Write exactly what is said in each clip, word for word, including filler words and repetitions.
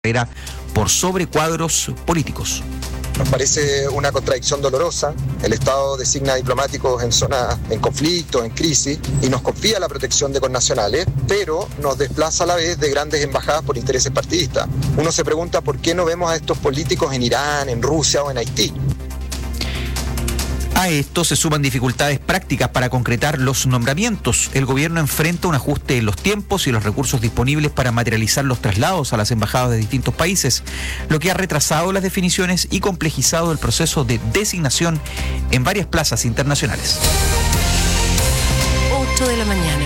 carrera por sobre cuadros políticos. Nos parece una contradicción dolorosa. El Estado designa diplomáticos en zonas en conflicto, en crisis, y nos confía la protección de connacionales, pero nos desplaza a la vez de grandes embajadas por intereses partidistas. Uno se pregunta por qué no vemos a estos políticos en Irán, en Rusia o en Haití. A esto se suman dificultades prácticas para concretar los nombramientos. El gobierno enfrenta un ajuste en los tiempos y los recursos disponibles para materializar los traslados a las embajadas de distintos países, lo que ha retrasado las definiciones y complejizado el proceso de designación en varias plazas internacionales. ocho de la mañana.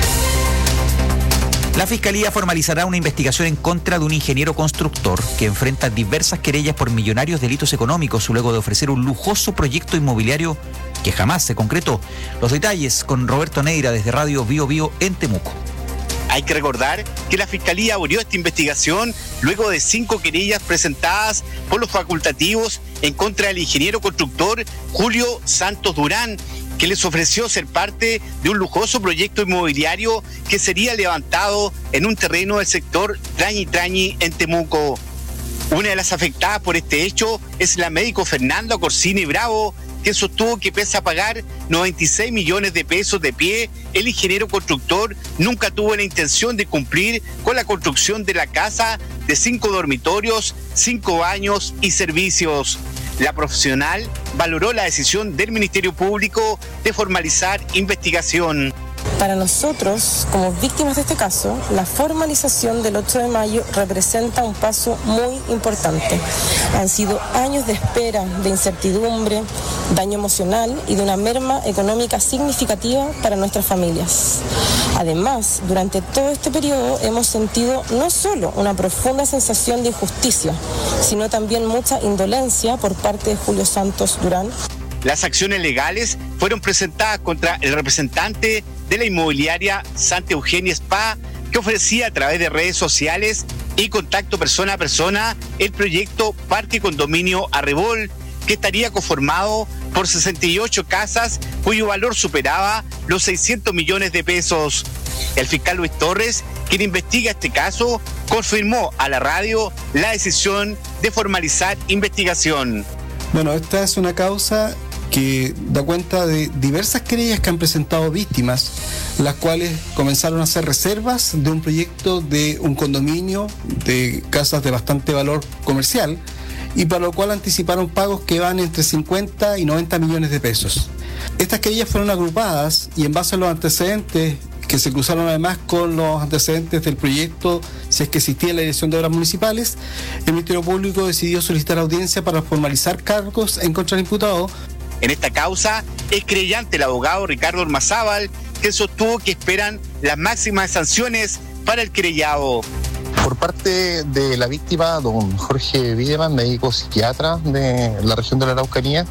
La Fiscalía formalizará una investigación en contra de un ingeniero constructor que enfrenta diversas querellas por millonarios delitos económicos luego de ofrecer un lujoso proyecto inmobiliario que jamás se concretó. Los detalles con Roberto Neira desde Radio Bío Bío en Temuco. Hay que recordar que la Fiscalía abrió esta investigación luego de cinco querellas presentadas por los facultativos en contra del ingeniero constructor Julio Santos Durán, que les ofreció ser parte de un lujoso proyecto inmobiliario que sería levantado en un terreno del sector Trañi Trañi en Temuco. Una de las afectadas por este hecho es la médico Fernanda Corsini Bravo, que sostuvo que pese a pagar noventa y seis millones de pesos de pie, el ingeniero constructor nunca tuvo la intención de cumplir con la construcción de la casa de cinco dormitorios, cinco baños y servicios. La profesional valoró la decisión del Ministerio Público de formalizar investigación. Para nosotros, como víctimas de este caso, la formalización del ocho de mayo representa un paso muy importante. Han sido años de espera, de incertidumbre, daño emocional y de una merma económica significativa para nuestras familias. Además, durante todo este periodo hemos sentido no solo una profunda sensación de injusticia, sino también mucha indolencia por parte de Julio Santos Durán. Las acciones legales fueron presentadas contra el representante de la inmobiliaria Santa Eugenia Spa, que ofrecía a través de redes sociales y contacto persona a persona el proyecto Parque Condominio Arrebol, que estaría conformado por sesenta y ocho casas cuyo valor superaba los seiscientos millones de pesos. El fiscal Luis Torres, quien investiga este caso, confirmó a la radio la decisión de formalizar investigación. Bueno, esta es una causa que da cuenta de diversas querellas que han presentado víctimas, las cuales comenzaron a hacer reservas de un proyecto de un condominio de casas de bastante valor comercial y para lo cual anticiparon pagos que van entre cincuenta y noventa millones de pesos. Estas querellas fueron agrupadas y en base a los antecedentes que se cruzaron además con los antecedentes del proyecto, si es que existía la Dirección de Obras Municipales, el Ministerio Público decidió solicitar audiencia para formalizar cargos en contra del imputado. En esta causa es querellante el abogado Ricardo Ormazábal, que sostuvo que esperan las máximas sanciones para el querellado. Por parte de la víctima, don Jorge Wiedemann, médico psiquiatra de la región de la Araucanía,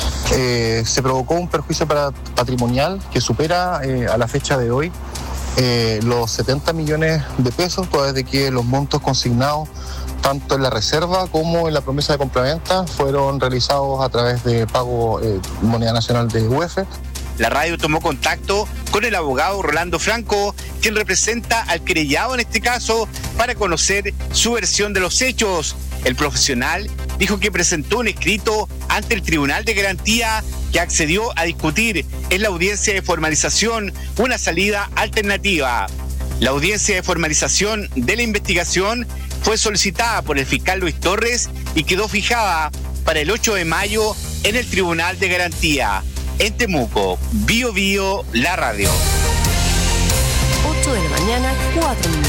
eh, se provocó un perjuicio para, patrimonial que supera eh, a la fecha de hoy eh, los setenta millones de pesos, toda vez de que los montos consignados tanto en la reserva como en la promesa de compraventa fueron realizados a través de pago eh, moneda nacional de U F. La radio tomó contacto con el abogado Rolando Franco, quien representa al querellado en este caso, para conocer su versión de los hechos. El profesional dijo que presentó un escrito ante el Tribunal de Garantía que accedió a discutir en la audiencia de formalización una salida alternativa. La audiencia de formalización de la investigación fue solicitada por el fiscal Luis Torres y quedó fijada para el ocho de mayo en el Tribunal de Garantía. En Temuco, Bío Bío, la radio. ocho de la mañana, cuatro minutos.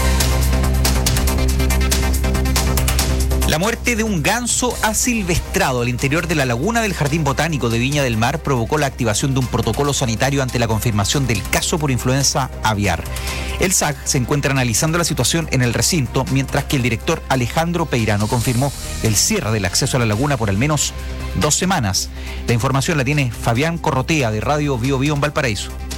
La muerte de un ganso asilvestrado al interior de la laguna del Jardín Botánico de Viña del Mar provocó la activación de un protocolo sanitario ante la confirmación del caso por influenza aviar. El S A C se encuentra analizando la situación en el recinto, mientras que el director Alejandro Peirano confirmó el cierre del acceso a la laguna por al menos dos semanas. La información la tiene Fabián Corrotea de Radio Bío Bío en Valparaíso.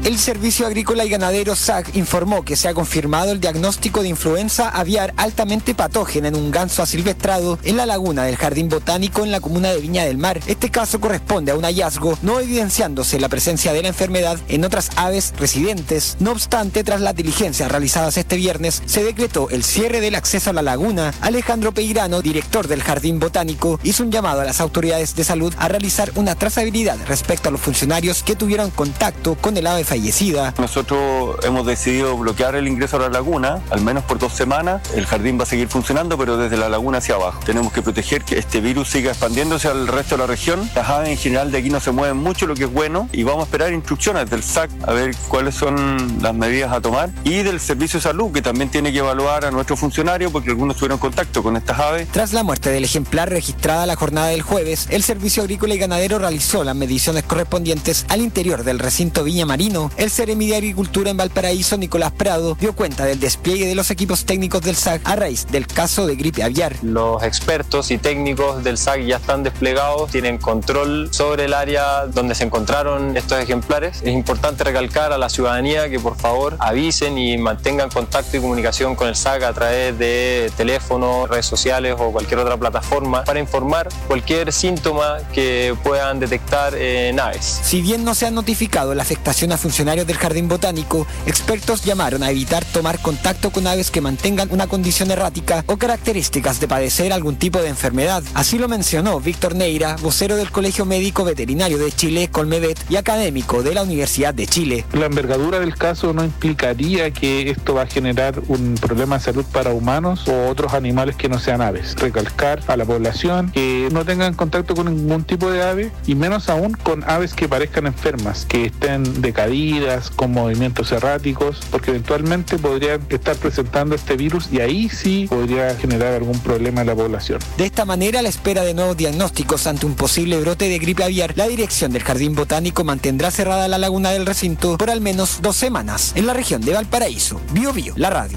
El Servicio Agrícola y Ganadero S A C informó que se ha confirmado el diagnóstico de influenza aviar altamente patógena en un ganso asilvestrado en la laguna del Jardín Botánico en la comuna de Viña del Mar. Este caso corresponde a un hallazgo, no evidenciándose la presencia de la enfermedad en otras aves residentes. No obstante, tras las diligencias realizadas este viernes, se decretó el cierre del acceso a la laguna. Alejandro Peirano, director del Jardín Botánico, hizo un llamado a las autoridades de salud a realizar una trazabilidad respecto a los funcionarios que tuvieron contacto con el ave fallecida. Nosotros hemos decidido bloquear el ingreso a la laguna, al menos por dos semanas. El jardín va a seguir funcionando, pero desde la laguna hacia abajo. Tenemos que proteger que este virus siga expandiéndose al resto de la región. Las aves en general de aquí no se mueven mucho, lo que es bueno, y vamos a esperar instrucciones del S A C a ver cuáles son las medidas a tomar, y del Servicio de Salud, que también tiene que evaluar a nuestros funcionarios porque algunos tuvieron contacto con estas aves. Tras la muerte del ejemplar registrada la jornada del jueves, el Servicio Agrícola y Ganadero realizó las mediciones correspondientes al interior del recinto Viña Marino. El Seremi de Agricultura en Valparaíso, Nicolás Prado, dio cuenta del despliegue de los equipos técnicos del S A C a raíz del caso de gripe aviar. Los expertos y técnicos del S A C ya están desplegados, tienen control sobre el área donde se encontraron estos ejemplares. Es importante recalcar a la ciudadanía que por favor avisen y mantengan contacto y comunicación con el S A C a través de teléfono, redes sociales o cualquier otra plataforma para informar cualquier síntoma que puedan detectar en aves. Si bien no se ha notificado la afectación a funcionarios del Jardín Botánico, expertos llamaron a evitar tomar contacto con aves que mantengan una condición errática o características de padecer algún tipo de enfermedad. Así lo mencionó Víctor Neira, vocero del Colegio Médico Veterinario de Chile, Colmevet, y académico de la Universidad de Chile. La envergadura del caso no implicaría que esto va a generar un problema de salud para humanos o otros animales que no sean aves. Recalcar a la población que no tengan contacto con ningún tipo de ave, y menos aún con aves que parezcan enfermas, que estén decaídas, con movimientos erráticos, porque eventualmente podrían estar presentando este virus y ahí sí podría generar algún problema en la población. De esta manera, a la espera de nuevos diagnósticos ante un posible brote de gripe aviar, la dirección del Jardín Botánico mantendrá cerrada la laguna del recinto por al menos dos semanas. En la región de Valparaíso, Bio Bio, la radio.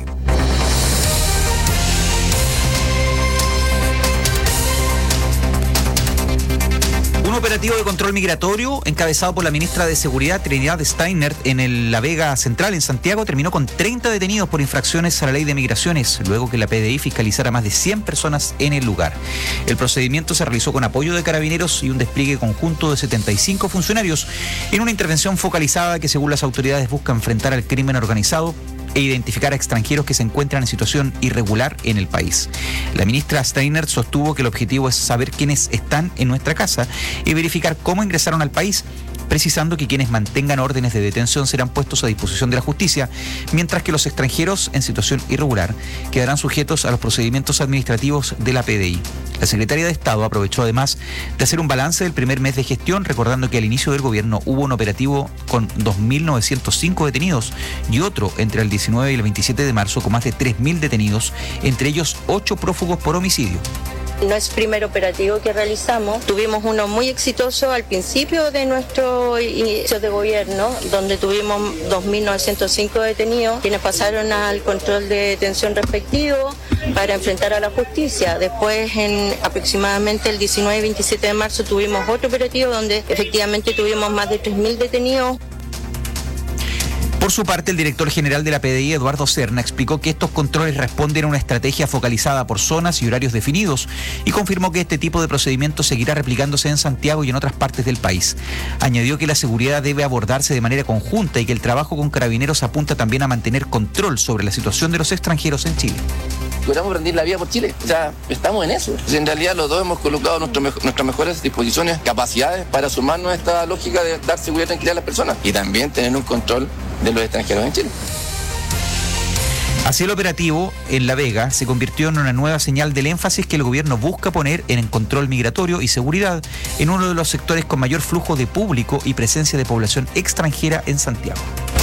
Un operativo de control migratorio encabezado por la ministra de Seguridad Trinidad Steiner en el La Vega Central, en Santiago, terminó con treinta detenidos por infracciones a la ley de migraciones, luego que la P D I fiscalizara más de cien personas en el lugar. El procedimiento se realizó con apoyo de carabineros y un despliegue conjunto de setenta y cinco funcionarios en una intervención focalizada que, según las autoridades, busca enfrentar al crimen organizado e identificar a extranjeros que se encuentran en situación irregular en el país. La ministra Steiner sostuvo que el objetivo es saber quiénes están en nuestra casa y verificar cómo ingresaron al país, precisando que quienes mantengan órdenes de detención serán puestos a disposición de la justicia, mientras que los extranjeros en situación irregular quedarán sujetos a los procedimientos administrativos de la P D I. La secretaria de Estado aprovechó además de hacer un balance del primer mes de gestión, recordando que al inicio del gobierno hubo un operativo con dos mil novecientos cinco detenidos y otro entre el diecinueve y el veintisiete de marzo con más de tres mil detenidos, entre ellos ocho prófugos por homicidio. No es el primer operativo que realizamos. Tuvimos uno muy exitoso al principio de nuestro inicio de gobierno, donde tuvimos dos mil novecientos cinco detenidos, quienes pasaron al control de detención respectivo para enfrentar a la justicia. Después, en aproximadamente el diecinueve y veintisiete de marzo, tuvimos otro operativo donde efectivamente tuvimos más de tres mil detenidos. Por su parte, el director general de la P D I, Eduardo Serna, explicó que estos controles responden a una estrategia focalizada por zonas y horarios definidos y confirmó que este tipo de procedimiento seguirá replicándose en Santiago y en otras partes del país. Añadió que la seguridad debe abordarse de manera conjunta y que el trabajo con carabineros apunta también a mantener control sobre la situación de los extranjeros en Chile. Logramos rendir la vida por Chile, o sea, estamos en eso. En realidad los dos hemos colocado nuestro, nuestras mejores disposiciones, capacidades para sumarnos a esta lógica de dar seguridad y tranquilidad a las personas y también tener un control de los extranjeros en Chile. Así, el operativo en La Vega se convirtió en una nueva señal del énfasis que el gobierno busca poner en el control migratorio y seguridad en uno de los sectores con mayor flujo de público y presencia de población extranjera en Santiago.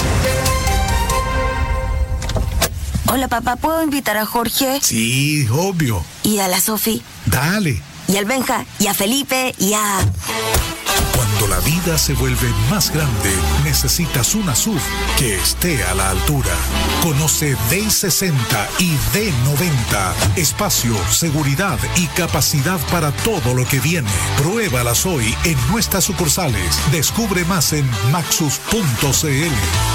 Hola, papá, ¿puedo invitar a Jorge? Sí, obvio. ¿Y a la Sofi? Dale. ¿Y al Benja? ¿Y a Felipe? ¿Y a...? Cuando Cuando la vida se vuelve más grande, necesitas una S U V que esté a la altura. Conoce D sesenta y D noventa. Espacio, seguridad y capacidad para todo lo que viene. Pruébalas hoy en nuestras sucursales. Descubre más en maxus punto c l.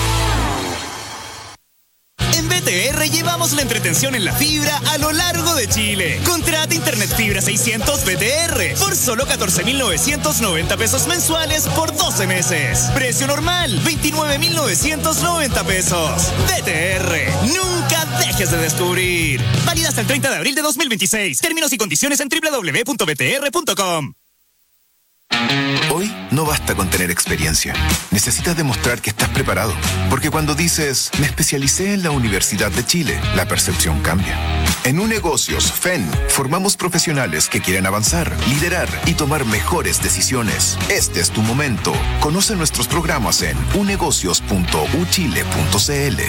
En B T R llevamos la entretención en la fibra a lo largo de Chile. Contrata Internet Fibra seiscientos B T R por solo catorce mil novecientos noventa pesos mensuales por doce meses. Precio normal, veintinueve mil novecientos noventa pesos. B T R, nunca dejes de descubrir. Válida hasta el treinta de abril de dos mil veintiséis. Términos y condiciones en doble u doble u doble u punto b t r punto com. Hoy no basta con tener experiencia. Necesitas demostrar que estás preparado. Porque cuando dices, me especialicé en la Universidad de Chile, la percepción cambia. En UNegocios F E N formamos profesionales que quieren avanzar, liderar y tomar mejores decisiones. Este es tu momento. Conoce nuestros programas en u negocios punto u chile punto c l.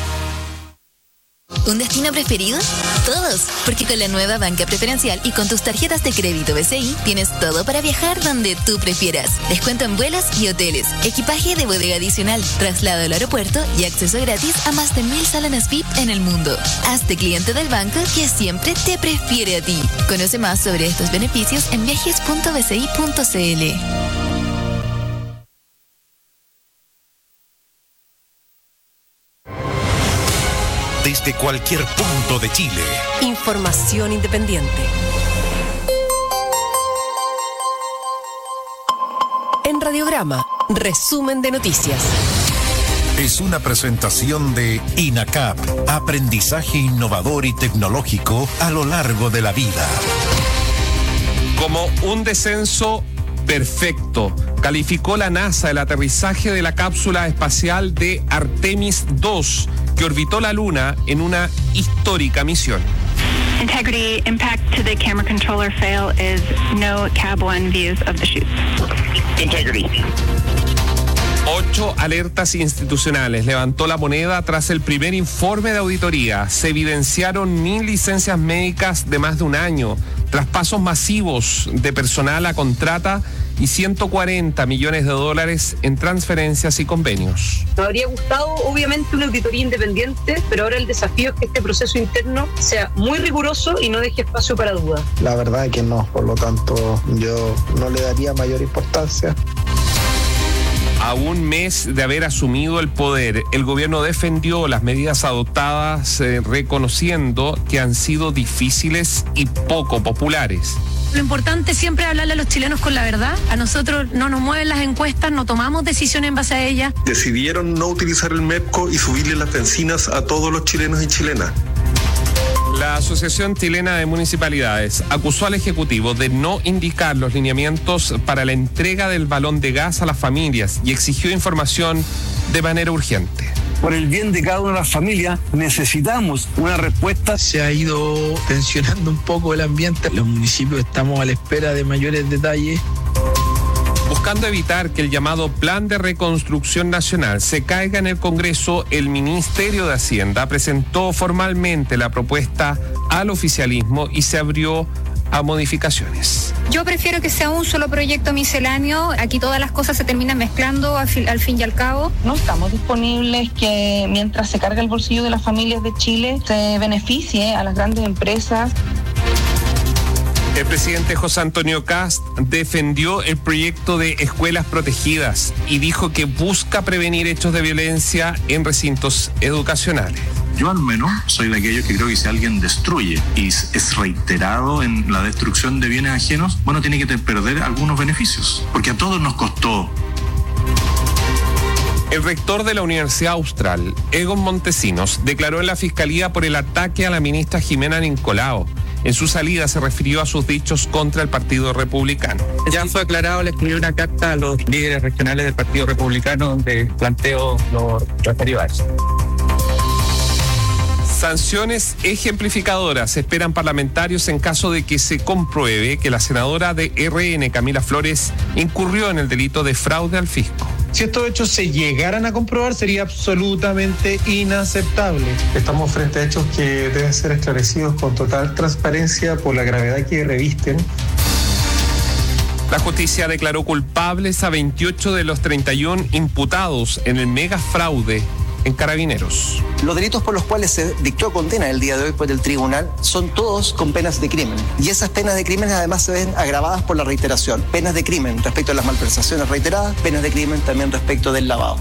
¿Un destino preferido? Todos, porque con la nueva banca preferencial y con tus tarjetas de crédito B C I tienes todo para viajar donde tú prefieras. Descuento en vuelos y hoteles, equipaje de bodega adicional, traslado al aeropuerto y acceso gratis a más de mil salones V I P en el mundo. Hazte cliente del banco que siempre te prefiere a ti. Conoce más sobre estos beneficios en viajes punto b c i punto c l. Desde cualquier punto de Chile. Información independiente. En Radiograma, resumen de noticias. Es una presentación de INACAP, aprendizaje innovador y tecnológico a lo largo de la vida. Como un descenso perfecto, calificó la NASA el aterrizaje de la cápsula espacial de Artemis dos, que orbitó la Luna en una histórica misión. Integrity impact to the camera controller fail is no cab one views of the chute. Integrity. Ocho alertas institucionales levantó la moneda tras el primer informe de auditoría. Se evidenciaron mil licencias médicas de más de un año, traspasos masivos de personal a contrata y ciento cuarenta millones de dólares en transferencias y convenios. Nos habría gustado, obviamente, una auditoría independiente, pero ahora el desafío es que este proceso interno sea muy riguroso y no deje espacio para dudas. La verdad es que no, por lo tanto, yo no le daría mayor importancia. A un mes de haber asumido el poder, el gobierno defendió las medidas adoptadas, eh, reconociendo que han sido difíciles y poco populares. Lo importante es siempre hablarle a los chilenos con la verdad. A nosotros no nos mueven las encuestas, no tomamos decisiones en base a ellas. Decidieron no utilizar el MEPCO y subirle las bencinas a todos los chilenos y chilenas. La Asociación Chilena de Municipalidades acusó al Ejecutivo de no indicar los lineamientos para la entrega del balón de gas a las familias y exigió información de manera urgente. Por el bien de cada una de las familias necesitamos una respuesta. Se ha ido tensionando un poco el ambiente. Los municipios estamos a la espera de mayores detalles. Buscando evitar que el llamado Plan de Reconstrucción Nacional se caiga en el Congreso, el Ministerio de Hacienda presentó formalmente la propuesta al oficialismo y se abrió a modificaciones. Yo prefiero que sea un solo proyecto misceláneo. Aquí todas las cosas se terminan mezclando al fin, al fin y al cabo. No estamos disponibles que mientras se carga el bolsillo de las familias de Chile se beneficie a las grandes empresas. El presidente José Antonio Kast defendió el proyecto de escuelas protegidas y dijo que busca prevenir hechos de violencia en recintos educacionales. Yo al menos soy de aquellos que creo que si alguien destruye y es reiterado en la destrucción de bienes ajenos, bueno, tiene que perder algunos beneficios, porque a todos nos costó. El rector de la Universidad Austral, Egon Montesinos, declaró en la Fiscalía por el ataque a la ministra Jimena Nicolao. En su salida se refirió a sus dichos contra el Partido Republicano. Ya fue aclarado, le escribió una carta a los líderes regionales del Partido Republicano donde planteo lo referido a eso. Sanciones ejemplificadoras esperan parlamentarios en caso de que se compruebe que la senadora de R N, Camila Flores, incurrió en el delito de fraude al fisco. Si estos hechos se llegaran a comprobar, sería absolutamente inaceptable. Estamos frente a hechos que deben ser esclarecidos con total transparencia por la gravedad que revisten. La justicia declaró culpables a veintiocho de los treinta y uno imputados en el mega fraude en Carabineros. Los delitos por los cuales se dictó condena el día de hoy por el tribunal son todos con penas de crimen. Y esas penas de crimen además se ven agravadas por la reiteración. Penas de crimen respecto a las malversaciones reiteradas, penas de crimen también respecto del lavado.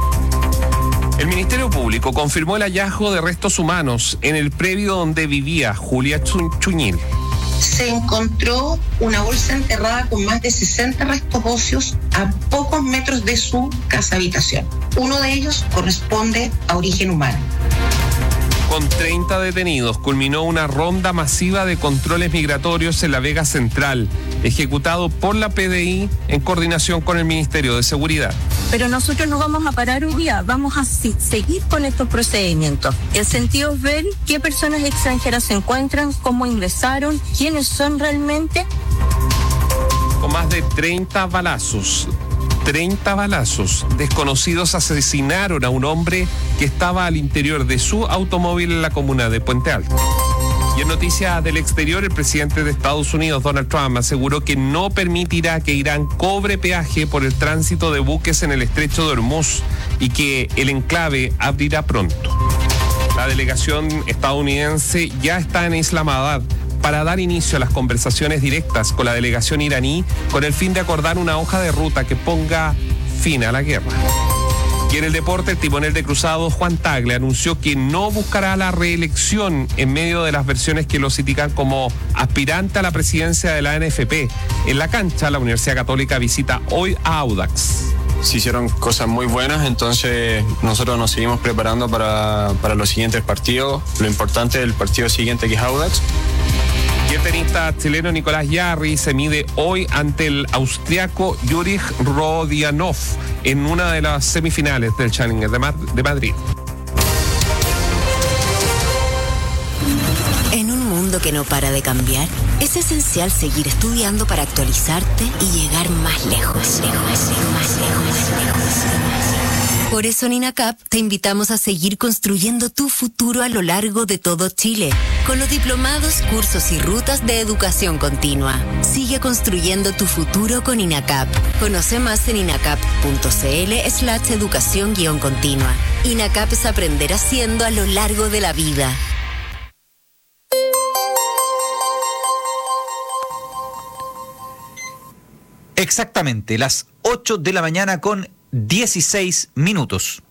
El Ministerio Público confirmó el hallazgo de restos humanos en el predio donde vivía Julia Chuñil. Se encontró una bolsa enterrada con más de sesenta restos óseos a pocos metros de su casa habitación. Uno de ellos corresponde a origen humano. Con treinta detenidos, culminó una ronda masiva de controles migratorios en la Vega Central, ejecutado por la P D I en coordinación con el Ministerio de Seguridad. Pero nosotros no vamos a parar un día, vamos a si- seguir con estos procedimientos. El sentido es ver qué personas extranjeras se encuentran, cómo ingresaron, quiénes son realmente. Con más de treinta balazos, treinta balazos, desconocidos asesinaron a un hombre que estaba al interior de su automóvil en la comuna de Puente Alto. Y en noticias del exterior, el presidente de Estados Unidos, Donald Trump, aseguró que no permitirá que Irán cobre peaje por el tránsito de buques en el estrecho de Hormuz y que el enclave abrirá pronto. La delegación estadounidense ya está en Islamabad para dar inicio a las conversaciones directas con la delegación iraní con el fin de acordar una hoja de ruta que ponga fin a la guerra. Y en el deporte, el timonel de Cruzados, Juan Tagle, anunció que no buscará la reelección en medio de las versiones que lo critican como aspirante a la presidencia de la N F P. En la cancha, la Universidad Católica visita hoy a Audax. Se hicieron cosas muy buenas, entonces nosotros nos seguimos preparando para, para los siguientes partidos. Lo importante del partido siguiente, que es Audax. Y el tenista chileno Nicolás Yarri se mide hoy ante el austriaco Jurij Rodionov en una de las semifinales del Challenger de, Mad- de Madrid. En un mundo que no para de cambiar, es esencial seguir estudiando para actualizarte y llegar más lejos, lejos, lejos, más lejos, más lejos. Por eso en INACAP te invitamos a seguir construyendo tu futuro a lo largo de todo Chile, con los diplomados, cursos y rutas de educación continua. Sigue construyendo tu futuro con INACAP. Conoce más en inacap.cl slash educación guión continua. INACAP es aprender haciendo a lo largo de la vida. Exactamente, las ocho de la mañana con dieciséis minutos.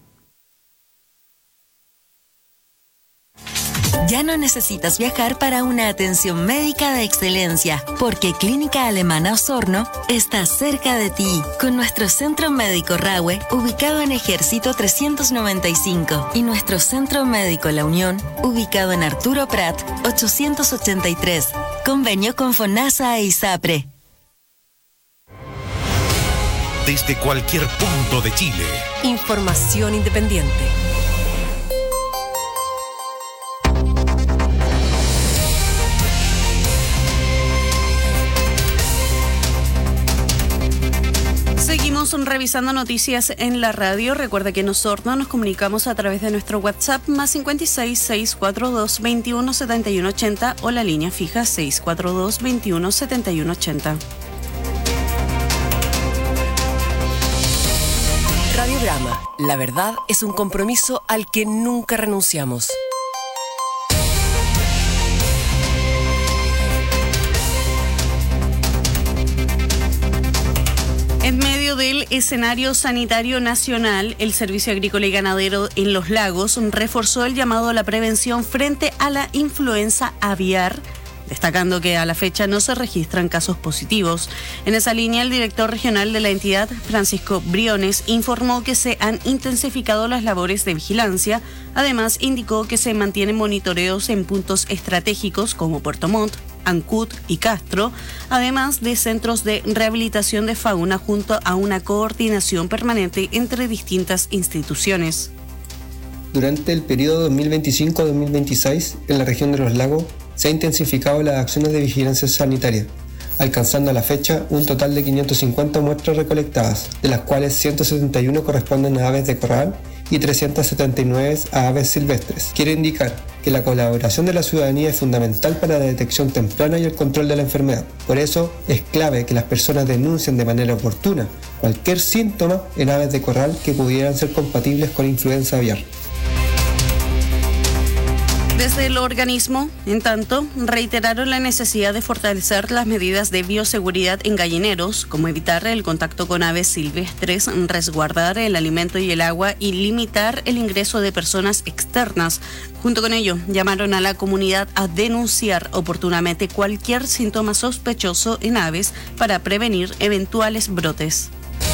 Ya no necesitas viajar para una atención médica de excelencia, porque Clínica Alemana Osorno está cerca de ti, con nuestro Centro Médico Rahue, ubicado en Ejército trescientos noventa y cinco, y nuestro Centro Médico La Unión, ubicado en Arturo Prat ochocientos ochenta y tres. Convenio con FONASA e ISAPRE. Desde cualquier punto de Chile. Información independiente. Seguimos revisando noticias en la radio. Recuerda que en Osorno nos comunicamos a través de nuestro WhatsApp más cincuenta y seis, seiscientos cuarenta y dos, veintiuno setenta y uno ochenta o la línea fija seiscientos cuarenta y dos, veintiuno setenta y uno ochenta. Radiograma. La verdad es un compromiso al que nunca renunciamos. En medio del escenario sanitario nacional, el Servicio Agrícola y Ganadero en Los Lagos reforzó el llamado a la prevención frente a la influenza aviar, destacando que a la fecha no se registran casos positivos. En esa línea, el director regional de la entidad, Francisco Briones, informó que se han intensificado las labores de vigilancia. Además, indicó que se mantienen monitoreos en puntos estratégicos como Puerto Montt, Ancut y Castro, además de centros de rehabilitación de fauna junto a una coordinación permanente entre distintas instituciones. Durante el periodo dos mil veinticinco a dos mil veintiséis, en la región de Los Lagos, se han intensificado las acciones de vigilancia sanitaria, alcanzando a la fecha un total de quinientas cincuenta muestras recolectadas, de las cuales ciento setenta y uno corresponden a aves de corral y trescientas setenta y nueve a aves silvestres. Quiero indicar que la colaboración de la ciudadanía es fundamental para la detección temprana y el control de la enfermedad. Por eso es clave que las personas denuncien de manera oportuna cualquier síntoma en aves de corral que pudieran ser compatibles con influenza aviar. Desde el organismo, en tanto, reiteraron la necesidad de fortalecer las medidas de bioseguridad en gallineros, como evitar el contacto con aves silvestres, resguardar el alimento y el agua y limitar el ingreso de personas externas. Junto con ello, llamaron a la comunidad a denunciar oportunamente cualquier síntoma sospechoso en aves para prevenir eventuales brotes.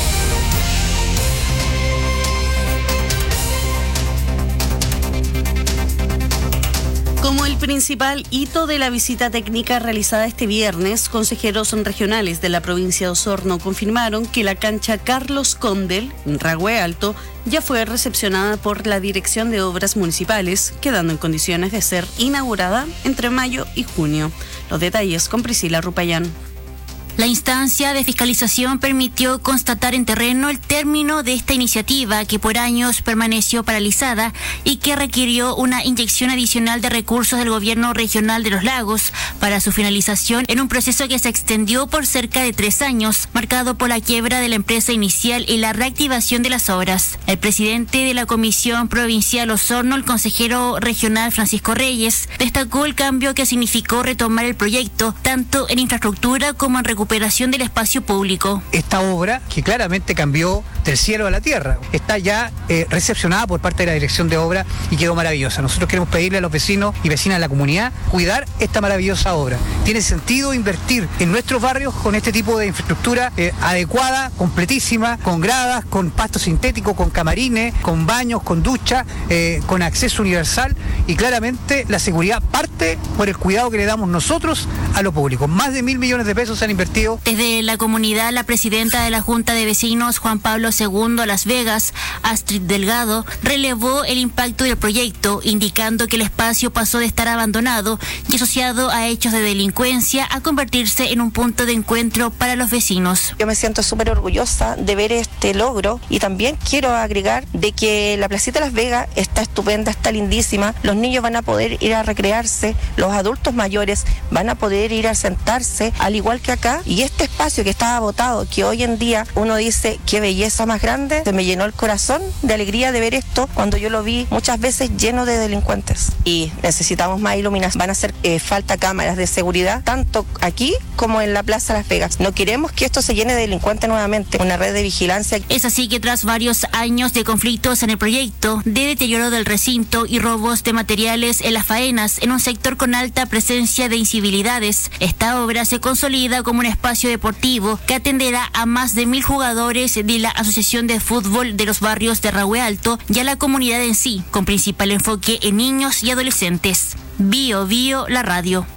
Como el principal hito de la visita técnica realizada este viernes, consejeros regionales de la provincia de Osorno confirmaron que la cancha Carlos Condel, en Rahue Alto, ya fue recepcionada por la Dirección de Obras Municipales, quedando en condiciones de ser inaugurada entre mayo y junio. Los detalles con Priscila Rupayán. La instancia de fiscalización permitió constatar en terreno el término de esta iniciativa que por años permaneció paralizada y que requirió una inyección adicional de recursos del gobierno regional de Los Lagos para su finalización en un proceso que se extendió por cerca de tres años, marcado por la quiebra de la empresa inicial y la reactivación de las obras. El presidente de la Comisión Provincial Osorno, el consejero regional Francisco Reyes, destacó el cambio que significó retomar el proyecto, tanto en infraestructura como en recuperación recuperación del espacio público. Esta obra, que claramente cambió del cielo a la tierra, está ya eh, recepcionada por parte de la Dirección de Obra y quedó maravillosa. Nosotros queremos pedirle a los vecinos y vecinas de la comunidad cuidar esta maravillosa obra. Tiene sentido invertir en nuestros barrios con este tipo de infraestructura eh, adecuada, completísima, con gradas, con pasto sintético, con camarines, con baños, con ducha, eh, con acceso universal, y claramente la seguridad parte por el cuidado que le damos nosotros a lo público. Más de mil millones de pesos se han invertido. Desde la comunidad, la presidenta de la Junta de Vecinos, Juan Pablo segundo Las Vegas, Astrid Delgado, relevó el impacto del proyecto, indicando que el espacio pasó de estar abandonado y asociado a hechos de delincuencia a convertirse en un punto de encuentro para los vecinos. Yo me siento súper orgullosa de ver este logro, y también quiero agregar de que la placita de Las Vegas está estupenda, está lindísima. Los niños van a poder ir a recrearse, los adultos mayores van a poder ir a sentarse, al igual que acá. Y este espacio que estaba botado, que hoy en día uno dice qué belleza más grande, se me llenó el corazón de alegría de ver esto cuando yo lo vi muchas veces lleno de delincuentes. Y necesitamos más iluminación. Van a hacer eh, falta cámaras de seguridad, tanto aquí como en la Plaza Las Vegas. No queremos que esto se llene de delincuentes nuevamente, una red de vigilancia. Es así que tras varios años de conflictos en el proyecto, de deterioro del recinto y robos de materiales en las faenas, en un sector con alta presencia de incivilidades, esta obra se consolida como un espacio deportivo que atenderá a más de mil jugadores de la Asociación de Fútbol de los Barrios de Rahue Alto y a la comunidad en sí, con principal enfoque en niños y adolescentes. Bio Bio, la radio.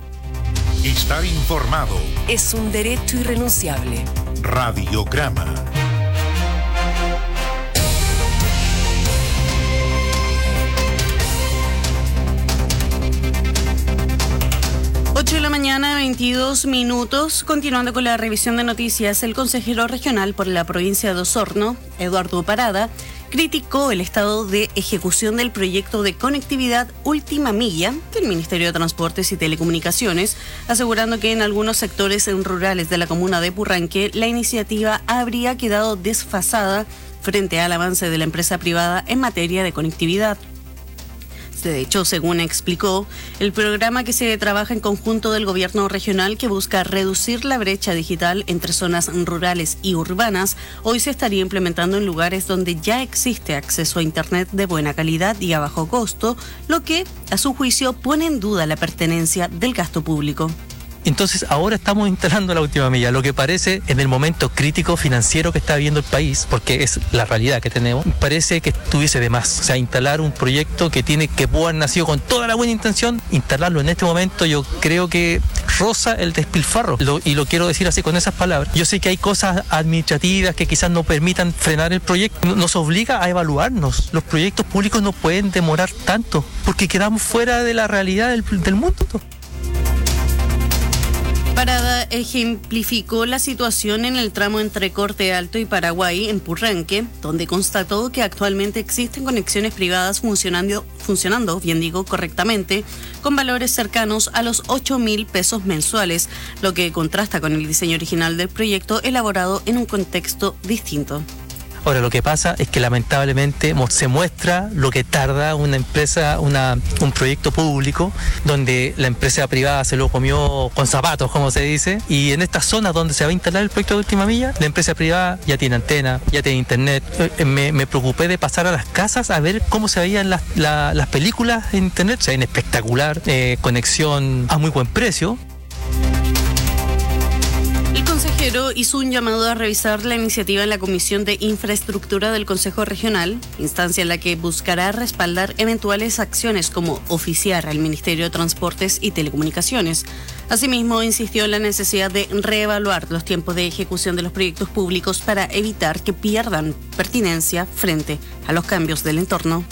Estar informado es un derecho irrenunciable. Radiograma. ocho de la mañana, veintidós minutos. Continuando con la revisión de noticias, el consejero regional por la provincia de Osorno, Eduardo Parada, criticó el estado de ejecución del proyecto de conectividad Última Milla del Ministerio de Transportes y Telecomunicaciones, asegurando que en algunos sectores rurales de la comuna de Purranque la iniciativa habría quedado desfasada frente al avance de la empresa privada en materia de conectividad. De hecho, según explicó, el programa que se trabaja en conjunto del gobierno regional, que busca reducir la brecha digital entre zonas rurales y urbanas, hoy se estaría implementando en lugares donde ya existe acceso a Internet de buena calidad y a bajo costo, lo que, a su juicio, pone en duda la pertenencia del gasto público. Entonces ahora estamos instalando la última milla, lo que parece en el momento crítico financiero que está viviendo el país, porque es la realidad que tenemos, parece que estuviese de más. O sea, instalar un proyecto que tiene que pudo haber nacido con toda la buena intención, instalarlo en este momento yo creo que roza el despilfarro, lo, y lo quiero decir así con esas palabras. Yo sé que hay cosas administrativas que quizás no permitan frenar el proyecto, nos obliga a evaluarnos. Los proyectos públicos no pueden demorar tanto, porque quedamos fuera de la realidad del, del mundo. Parada ejemplificó la situación en el tramo entre Corte Alto y Paraguay, en Purranque, donde constató que actualmente existen conexiones privadas funcionando, funcionando, bien digo, correctamente, con valores cercanos a los ocho mil pesos mensuales, lo que contrasta con el diseño original del proyecto elaborado en un contexto distinto. Ahora, lo que pasa es que lamentablemente se muestra lo que tarda una empresa, una, un proyecto público, donde la empresa privada se lo comió con zapatos, como se dice, y en estas zonas donde se va a instalar el proyecto de última milla, la empresa privada ya tiene antena, ya tiene internet. Me, me preocupé de pasar a las casas a ver cómo se veían las, la, las películas en internet, se ven espectacular, eh, conexión a muy buen precio. El consejero hizo un llamado a revisar la iniciativa en la Comisión de Infraestructura del Consejo Regional, instancia en la que buscará respaldar eventuales acciones como oficiar al Ministerio de Transportes y Telecomunicaciones. Asimismo, insistió en la necesidad de reevaluar los tiempos de ejecución de los proyectos públicos para evitar que pierdan pertinencia frente a los cambios del entorno.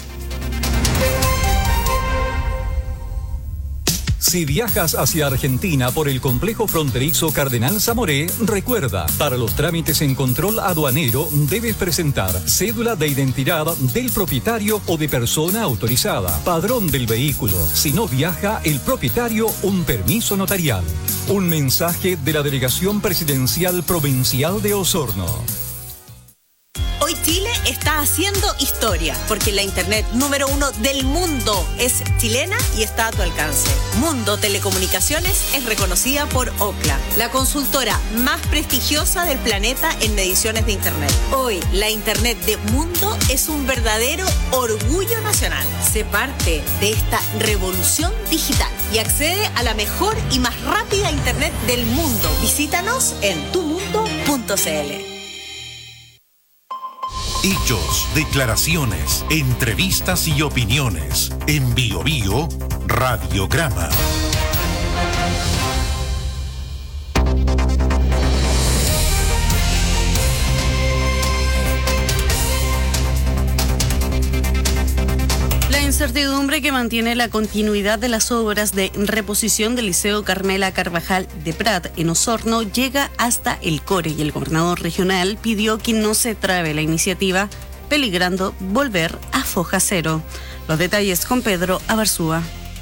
Si viajas hacia Argentina por el complejo fronterizo Cardenal Zamoré, recuerda, para los trámites en control aduanero debes presentar cédula de identidad del propietario o de persona autorizada, padrón del vehículo. Si no viaja el propietario, un permiso notarial. Un mensaje de la Delegación Presidencial Provincial de Osorno. Hoy Chile está haciendo historia, porque la internet número uno del mundo es chilena y está a tu alcance. Mundo Telecomunicaciones es reconocida por Ookla, la consultora más prestigiosa del planeta en mediciones de internet. Hoy, la internet de Mundo es un verdadero orgullo nacional. Sé parte de esta revolución digital y accede a la mejor y más rápida internet del mundo. Visítanos en tu mundo punto c l. Hechos, declaraciones, entrevistas y opiniones. En Bio Bio, Radiograma. La incertidumbre que mantiene la continuidad de las obras de reposición del Liceo Carmela Carvajal de Prat en Osorno llega hasta el Core, y el gobernador regional pidió que no se trabe la iniciativa, peligrando volver a foja cero. Los detalles con Pedro Abarzúa.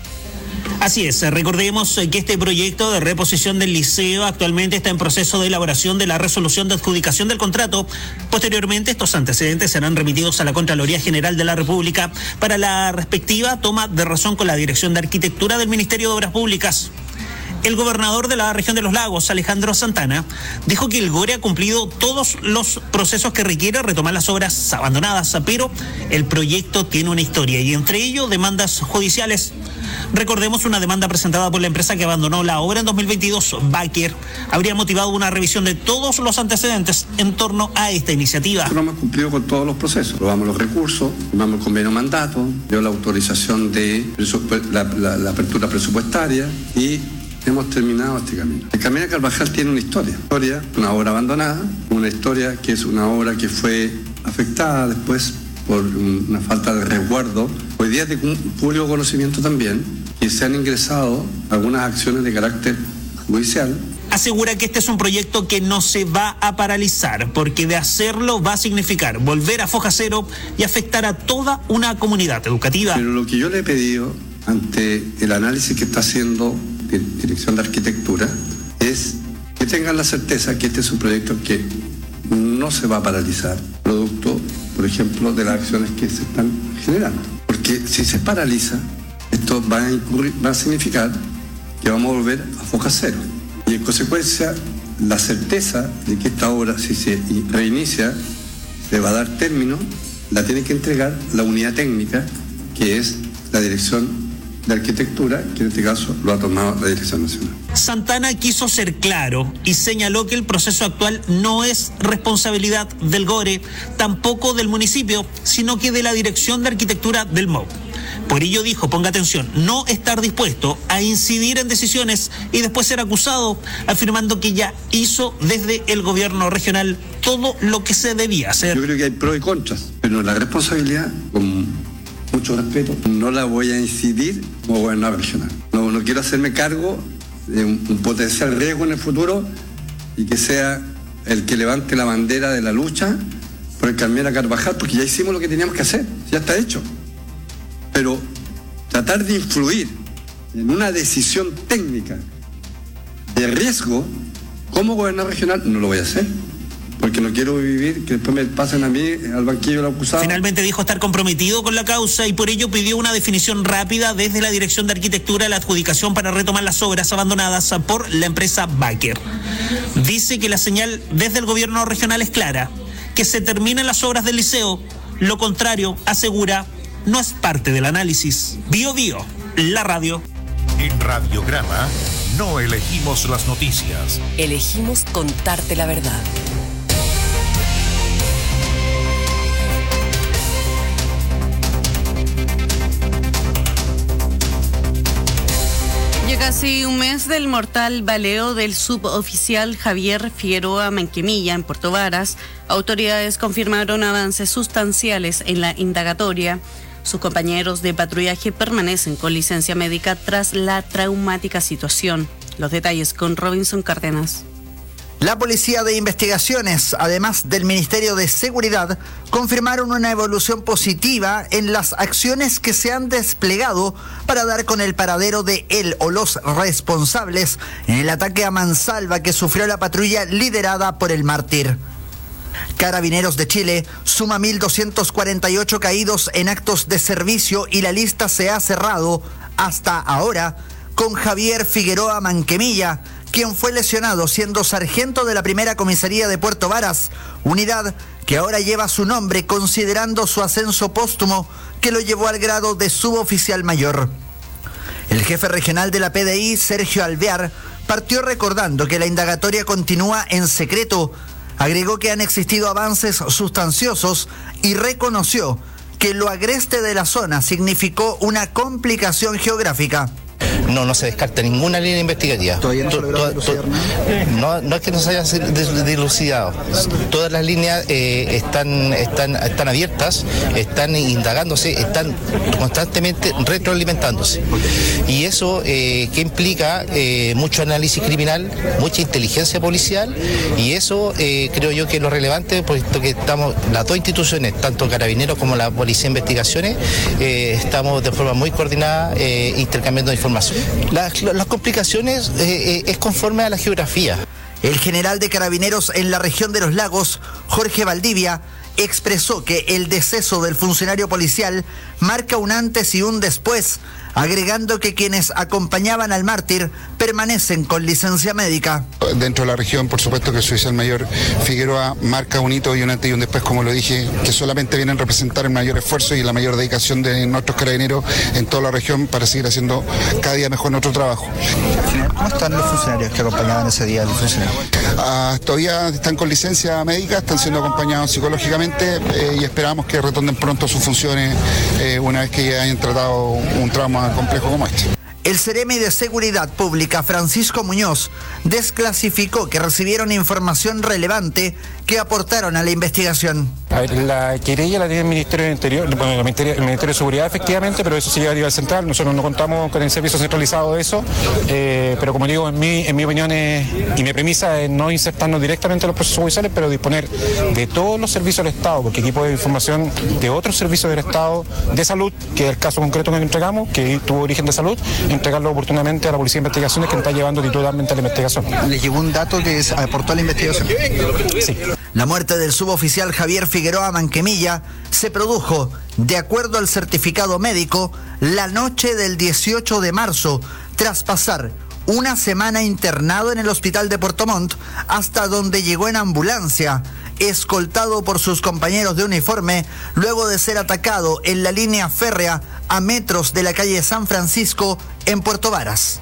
Así es, recordemos que este proyecto de reposición del liceo actualmente está en proceso de elaboración de la resolución de adjudicación del contrato. Posteriormente, estos antecedentes serán remitidos a la Contraloría General de la República para la respectiva toma de razón con la Dirección de Arquitectura del Ministerio de Obras Públicas. El gobernador de la región de los Lagos, Alejandro Santana, dijo que el Gore ha cumplido todos los procesos que requiere retomar las obras abandonadas, pero el proyecto tiene una historia y entre ello demandas judiciales. Recordemos una demanda presentada por la empresa que abandonó la obra en dos mil veintidós. Baker habría motivado una revisión de todos los antecedentes en torno a esta iniciativa. Nosotros hemos cumplido con todos los procesos. Probamos los recursos, firmamos el convenio mandato, dio la autorización de la, la, la apertura presupuestaria y hemos terminado este camino. El Carmela Carvajal tiene una historia. Una historia, una obra abandonada, una historia que es una obra que fue afectada después por una falta de resguardo. Hoy día es de público conocimiento también que se han ingresado algunas acciones de carácter judicial. Asegura que este es un proyecto que no se va a paralizar, porque de hacerlo va a significar volver a foja cero y afectar a toda una comunidad educativa. Pero lo que yo le he pedido ante el análisis que está haciendo de Dirección de Arquitectura es que tengan la certeza que este es un proyecto que no se va a paralizar, producto, por ejemplo, de las acciones que se están generando. Porque si se paraliza, esto va a, incurrir, va a significar que vamos a volver a foja cero. Y en consecuencia, la certeza de que esta obra, si se reinicia, se va a dar término, la tiene que entregar la unidad técnica, que es la Dirección de Arquitectura, que en este caso lo ha tomado la Dirección Nacional. Santana quiso ser claro y señaló que el proceso actual no es responsabilidad del Gore, tampoco del municipio, sino que de la Dirección de Arquitectura del M O B. Por ello dijo, ponga atención, no estar dispuesto a incidir en decisiones y después ser acusado, afirmando que ya hizo desde el gobierno regional todo lo que se debía hacer. Yo creo que hay pros y contras, pero la responsabilidad, con mucho respeto, no la voy a incidir como gobernador regional. No, no quiero hacerme cargo eh, un, un potencial riesgo en el futuro y que sea el que levante la bandera de la lucha por el Carmela Carvajal, porque ya hicimos lo que teníamos que hacer, ya está hecho. Pero tratar de influir en una decisión técnica de riesgo como gobernador regional, no lo voy a hacer, porque no quiero vivir que después me pasen a mí al banquillo del acusado. Finalmente dijo estar comprometido con la causa y por ello pidió una definición rápida desde la Dirección de Arquitectura de la adjudicación para retomar las obras abandonadas por la empresa Baker. Dice que la señal desde el gobierno regional es clara, que se terminen las obras del liceo. Lo contrario, asegura, no es parte del análisis. Bio Bio, la radio. En Radiograma no elegimos las noticias. Elegimos contarte la verdad. Ya casi un mes del mortal baleo del suboficial Javier Figueroa Manquemilla en Puerto Varas, autoridades confirmaron avances sustanciales en la indagatoria. Sus compañeros de patrullaje permanecen con licencia médica tras la traumática situación. Los detalles con Robinson Cárdenas. La Policía de Investigaciones, además del Ministerio de Seguridad, confirmaron una evolución positiva en las acciones que se han desplegado para dar con el paradero de él o los responsables en el ataque a mansalva que sufrió la patrulla liderada por el mártir. Carabineros de Chile suma mil doscientos cuarenta y ocho caídos en actos de servicio y la lista se ha cerrado hasta ahora con Javier Figueroa Manquemilla, quien fue lesionado siendo sargento de la primera comisaría de Puerto Varas, unidad que ahora lleva su nombre considerando su ascenso póstumo que lo llevó al grado de suboficial mayor. El jefe regional de la P D I, Sergio Alvear, partió recordando que la indagatoria continúa en secreto. Agregó que han existido avances sustanciosos y reconoció que lo agreste de la zona significó una complicación geográfica. No, no se descarta ninguna línea investigativa. ¿Todavía no se logró dilucidar nada? No, no es que no se hayan dilucidado. Todas las líneas eh, están, están, están abiertas, están indagándose, están constantemente retroalimentándose. Y eso eh, que implica eh, mucho análisis criminal, mucha inteligencia policial, y eso eh, creo yo que es lo relevante, puesto que estamos, las dos instituciones, tanto Carabineros como la Policía de Investigaciones, eh, estamos de forma muy coordinada eh, intercambiando información. Las, las complicaciones eh, eh, es conforme a la geografía. El general de Carabineros en la región de los Lagos, Jorge Valdivia, expresó que el deceso del funcionario policial marca un antes y un después, agregando que quienes acompañaban al mártir permanecen con licencia médica. Dentro de la región, por supuesto que el oficial mayor Figueroa marca un hito y un antes y un después, como lo dije, que solamente vienen a representar el mayor esfuerzo y la mayor dedicación de nuestros carabineros en toda la región para seguir haciendo cada día mejor nuestro trabajo. ¿Cómo están los funcionarios que acompañaban ese día al funcionario? Ah, todavía están con licencia médica, están siendo acompañados psicológicamente eh, y esperamos que retornen pronto sus funciones eh, una vez que hayan tratado un trauma complejo como este. El Ceremi de Seguridad Pública, Francisco Muñoz, desclasificó que recibieron información relevante que aportaron a la investigación. A ver, la querella la tiene el Ministerio del Interior, bueno, el Ministerio, el Ministerio de Seguridad efectivamente, pero eso se lleva a nivel central. Nosotros no contamos con el servicio centralizado de eso, eh, pero como digo, en mi, en mi opinión es, y mi premisa es no insertarnos directamente en los procesos judiciales, pero disponer de todos los servicios del Estado, porque aquí puede haber información de otros servicios del Estado de salud, que es el caso concreto que entregamos, que tuvo origen de salud, entregarlo oportunamente a la Policía de Investigaciones, que está llevando totalmente a la investigación. ¿Le llegó un dato que aportó a la investigación? Sí. La muerte del suboficial Javier Figueroa Manquemilla se produjo, de acuerdo al certificado médico, la noche del dieciocho de marzo, tras pasar una semana internado en el hospital de Puerto Montt, hasta donde llegó en ambulancia, escoltado por sus compañeros de uniforme, luego de ser atacado en la línea férrea a metros de la calle San Francisco en Puerto Varas.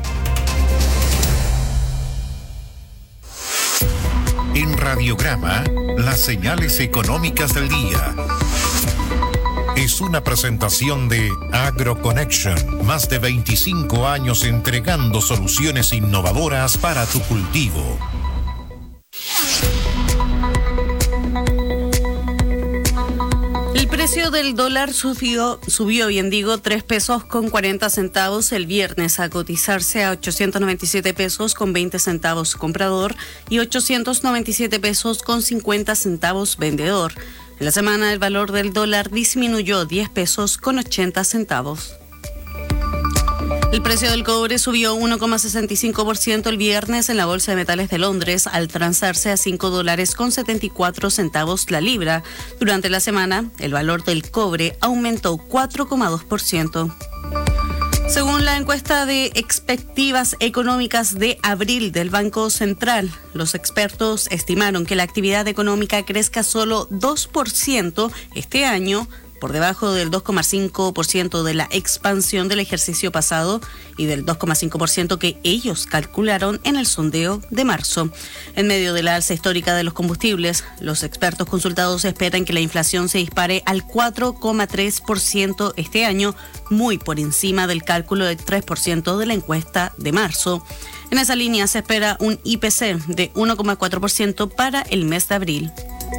En Radiograma, las señales económicas del día. Es una presentación de AgroConnection, más de veinticinco años entregando soluciones innovadoras para tu cultivo. El precio del dólar subió, subió bien digo, tres pesos con cuarenta centavos el viernes a cotizarse a ochocientos noventa y siete pesos con veinte centavos comprador y ochocientos noventa y siete pesos con cincuenta centavos vendedor. En la semana el valor del dólar disminuyó diez pesos con ochenta centavos. El precio del cobre subió uno coma sesenta y cinco por ciento el viernes en la Bolsa de Metales de Londres al transarse a cinco dólares con setenta y cuatro centavos la libra. Durante la semana, el valor del cobre aumentó cuatro coma dos por ciento. Según la encuesta de expectativas económicas de abril del Banco Central, los expertos estimaron que la actividad económica crezca solo dos por ciento este año, por debajo del dos coma cinco por ciento de la expansión del ejercicio pasado y del dos coma cinco por ciento que ellos calcularon en el sondeo de marzo. En medio de la alza histórica de los combustibles, los expertos consultados esperan que la inflación se dispare al cuatro coma tres por ciento este año, muy por encima del cálculo del tres por ciento de la encuesta de marzo. En esa línea se espera un I P C de uno coma cuatro por ciento para el mes de abril.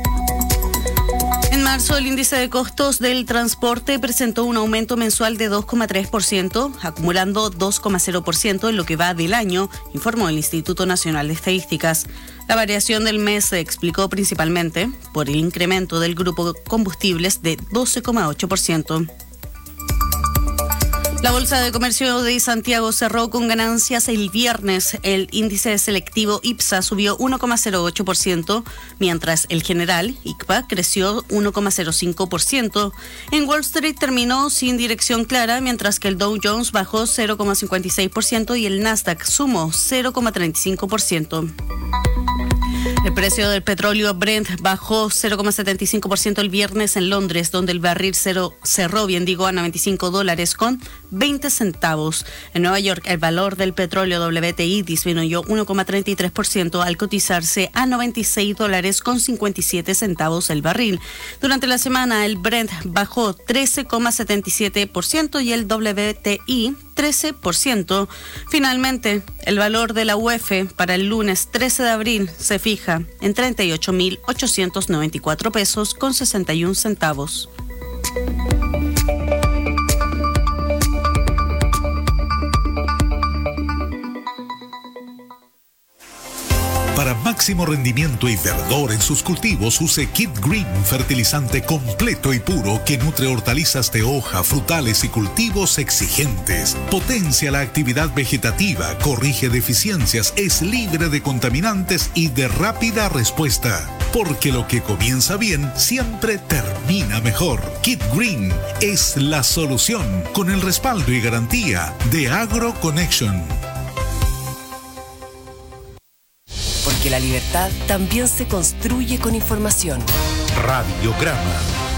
En marzo, el índice de costos del transporte presentó un aumento mensual de dos coma tres por ciento, acumulando dos coma cero por ciento en lo que va del año, informó el Instituto Nacional de Estadísticas. La variación del mes se explicó principalmente por el incremento del grupo combustibles de doce coma ocho por ciento. La Bolsa de Comercio de Santiago cerró con ganancias el viernes. El índice selectivo IPSA subió uno coma cero ocho por ciento, mientras el general, I C P A, creció uno coma cero cinco por ciento. En Wall Street terminó sin dirección clara, mientras que el Dow Jones bajó cero coma cincuenta y seis por ciento y el Nasdaq sumó cero coma treinta y cinco por ciento. El precio del petróleo Brent bajó cero coma setenta y cinco por ciento el viernes en Londres, donde el barril cero cerró, bien digo, a noventa y cinco dólares con veinte centavos. En Nueva York, el valor del petróleo W T I disminuyó uno coma treinta y tres por ciento al cotizarse a noventa y seis dólares con cincuenta y siete centavos el barril. Durante la semana, el Brent bajó trece coma setenta y siete por ciento y el W T I trece por ciento. Finalmente, el valor de la U E F para el lunes trece de abril se fija en treinta y ocho mil ochocientos noventa y cuatro pesos con sesenta y un centavos. Para máximo rendimiento y verdor en sus cultivos, use Kid Green, fertilizante completo y puro que nutre hortalizas de hoja, frutales y cultivos exigentes. Potencia la actividad vegetativa, corrige deficiencias, es libre de contaminantes y de rápida respuesta. Porque lo que comienza bien siempre termina mejor. Kid Green es la solución, con el respaldo y garantía de AgroConnection. Porque la libertad también se construye con información. Radiograma.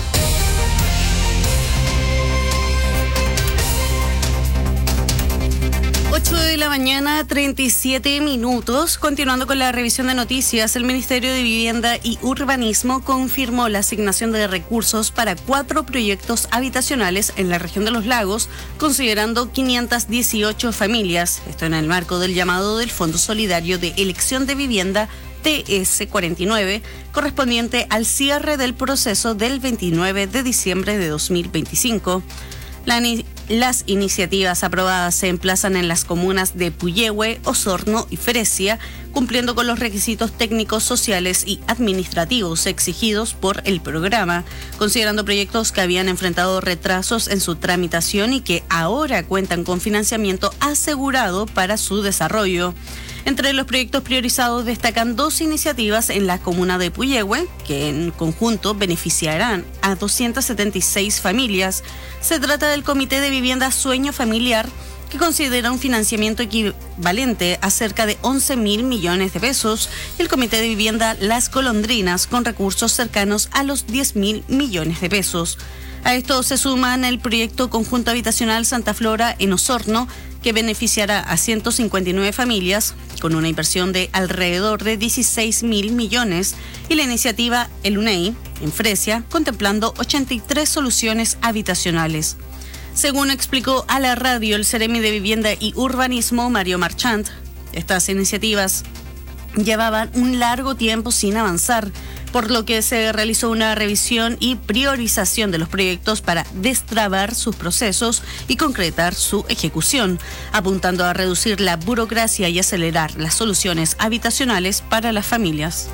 ocho de la mañana, treinta y siete minutos. Continuando con la revisión de noticias, el Ministerio de Vivienda y Urbanismo confirmó la asignación de recursos para cuatro proyectos habitacionales en la región de Los Lagos, considerando quinientas dieciocho familias. Esto en el marco del llamado del Fondo Solidario de Elección de Vivienda T S cuarenta y nueve, correspondiente al cierre del proceso del veintinueve de diciembre de dos mil veinticinco. La Las iniciativas aprobadas se emplazan en las comunas de Puyehue, Osorno y Fresia, cumpliendo con los requisitos técnicos, sociales y administrativos exigidos por el programa, considerando proyectos que habían enfrentado retrasos en su tramitación y que ahora cuentan con financiamiento asegurado para su desarrollo. Entre los proyectos priorizados destacan dos iniciativas en la comuna de Puyehue, que en conjunto beneficiarán a doscientas setenta y seis familias. Se trata del Comité de Vivienda Sueño Familiar, que considera un financiamiento equivalente a cerca de once mil millones de pesos, y el Comité de Vivienda Las Golondrinas, con recursos cercanos a los diez mil millones de pesos. A esto se suman el proyecto Conjunto Habitacional Santa Flora en Osorno, que beneficiará a ciento cincuenta y nueve familias con una inversión de alrededor de dieciséis mil millones, y la iniciativa El UNEI en Fresia, contemplando ochenta y tres soluciones habitacionales. Según explicó a la radio el Seremi de Vivienda y Urbanismo, Mario Marchant, estas iniciativas llevaban un largo tiempo sin avanzar, por lo que se realizó una revisión y priorización de los proyectos para destrabar sus procesos y concretar su ejecución, apuntando a reducir la burocracia y acelerar las soluciones habitacionales para las familias.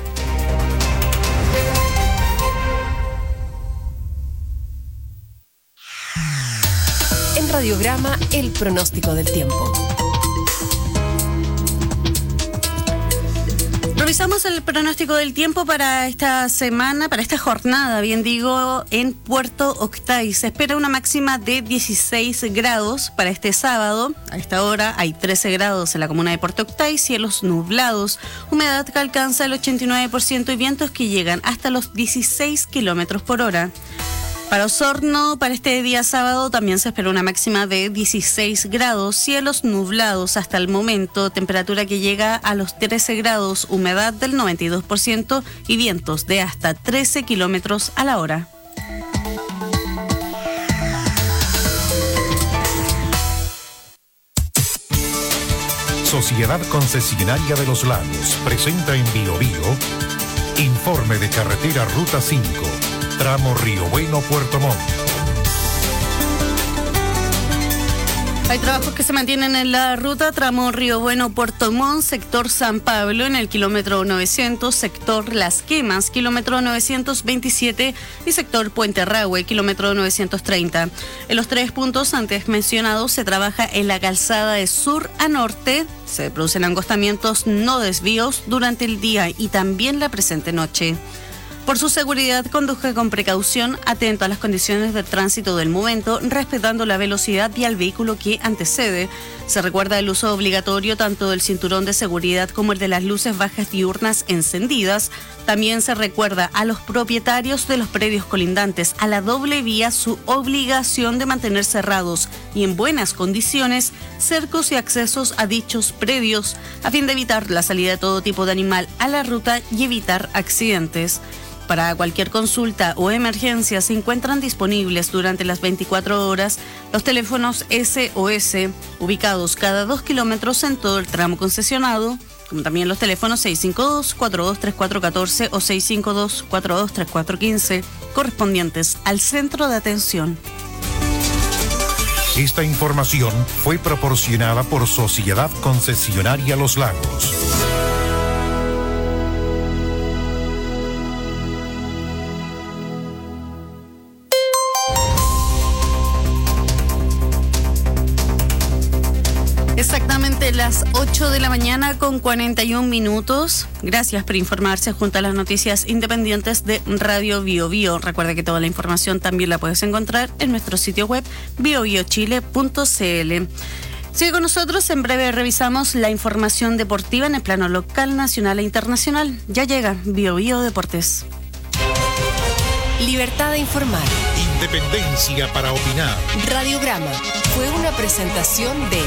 En Radiograma, el pronóstico del tiempo. Revisamos el pronóstico del tiempo para esta semana, para esta jornada, bien digo, en Puerto Octay. Se espera una máxima de dieciséis grados para este sábado. A esta hora hay trece grados en la comuna de Puerto Octay, cielos nublados, humedad que alcanza el ochenta y nueve por ciento y vientos que llegan hasta los dieciséis kilómetros por hora. Para Osorno, para este día sábado, también se espera una máxima de dieciséis grados, cielos nublados hasta el momento, temperatura que llega a los trece grados, humedad del noventa y dos por ciento y vientos de hasta trece kilómetros a la hora. Sociedad Concesionaria de los Lagos presenta en Bio Bio informe de carretera Ruta cinco. Tramo Río Bueno, Puerto Montt. Hay trabajos que se mantienen en la ruta tramo Río Bueno, Puerto Montt, sector San Pablo, en el kilómetro novecientos, sector Las Quemas, kilómetro novecientos veintisiete y sector Puente Rahue, kilómetro novecientos treinta. En los tres puntos antes mencionados se trabaja en la calzada de sur a norte, se producen angostamientos, no desvíos durante el día y también la presente noche. Por su seguridad, conduzca con precaución, atento a las condiciones de tránsito del momento, respetando la velocidad y al vehículo que antecede. Se recuerda el uso obligatorio tanto del cinturón de seguridad como el de las luces bajas diurnas encendidas. También se recuerda a los propietarios de los predios colindantes a la doble vía su obligación de mantener cerrados y en buenas condiciones cercos y accesos a dichos predios, a fin de evitar la salida de todo tipo de animal a la ruta y evitar accidentes. Para cualquier consulta o emergencia se encuentran disponibles durante las veinticuatro horas los teléfonos S O S, ubicados cada dos kilómetros en todo el tramo concesionado, como también los teléfonos seis cinco dos, cuatro dos tres cuatro uno cuatro o seis cinco dos, cuatro dos tres cuatro uno cinco, correspondientes al centro de atención. Esta información fue proporcionada por Sociedad Concesionaria Los Lagos. Exactamente las ocho de la mañana con cuarenta y un minutos. Gracias por informarse junto a las noticias independientes de Radio Bio Bio. Recuerda que toda la información también la puedes encontrar en nuestro sitio web bio bio chile punto c l. Sigue con nosotros, en breve revisamos la información deportiva en el plano local, nacional e internacional. Ya llega Bio Bio Deportes. Libertad de informar. Independencia para opinar. Radiograma fue una presentación de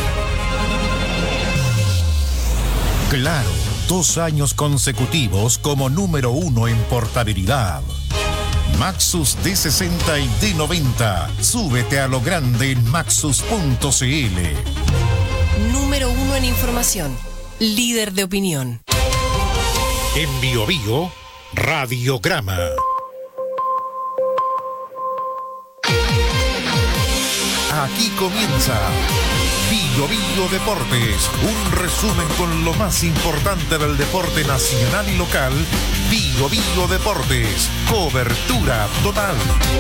Claro, dos años consecutivos como número uno en portabilidad. Maxus D sesenta y D noventa. Súbete a lo grande en maxus punto c l. Número uno en información. Líder de opinión. En Bio Bio, Radiograma. Aquí comienza Bio Bio Deportes, un resumen con lo más importante del deporte nacional y local. Bio Bio Deportes, cobertura total.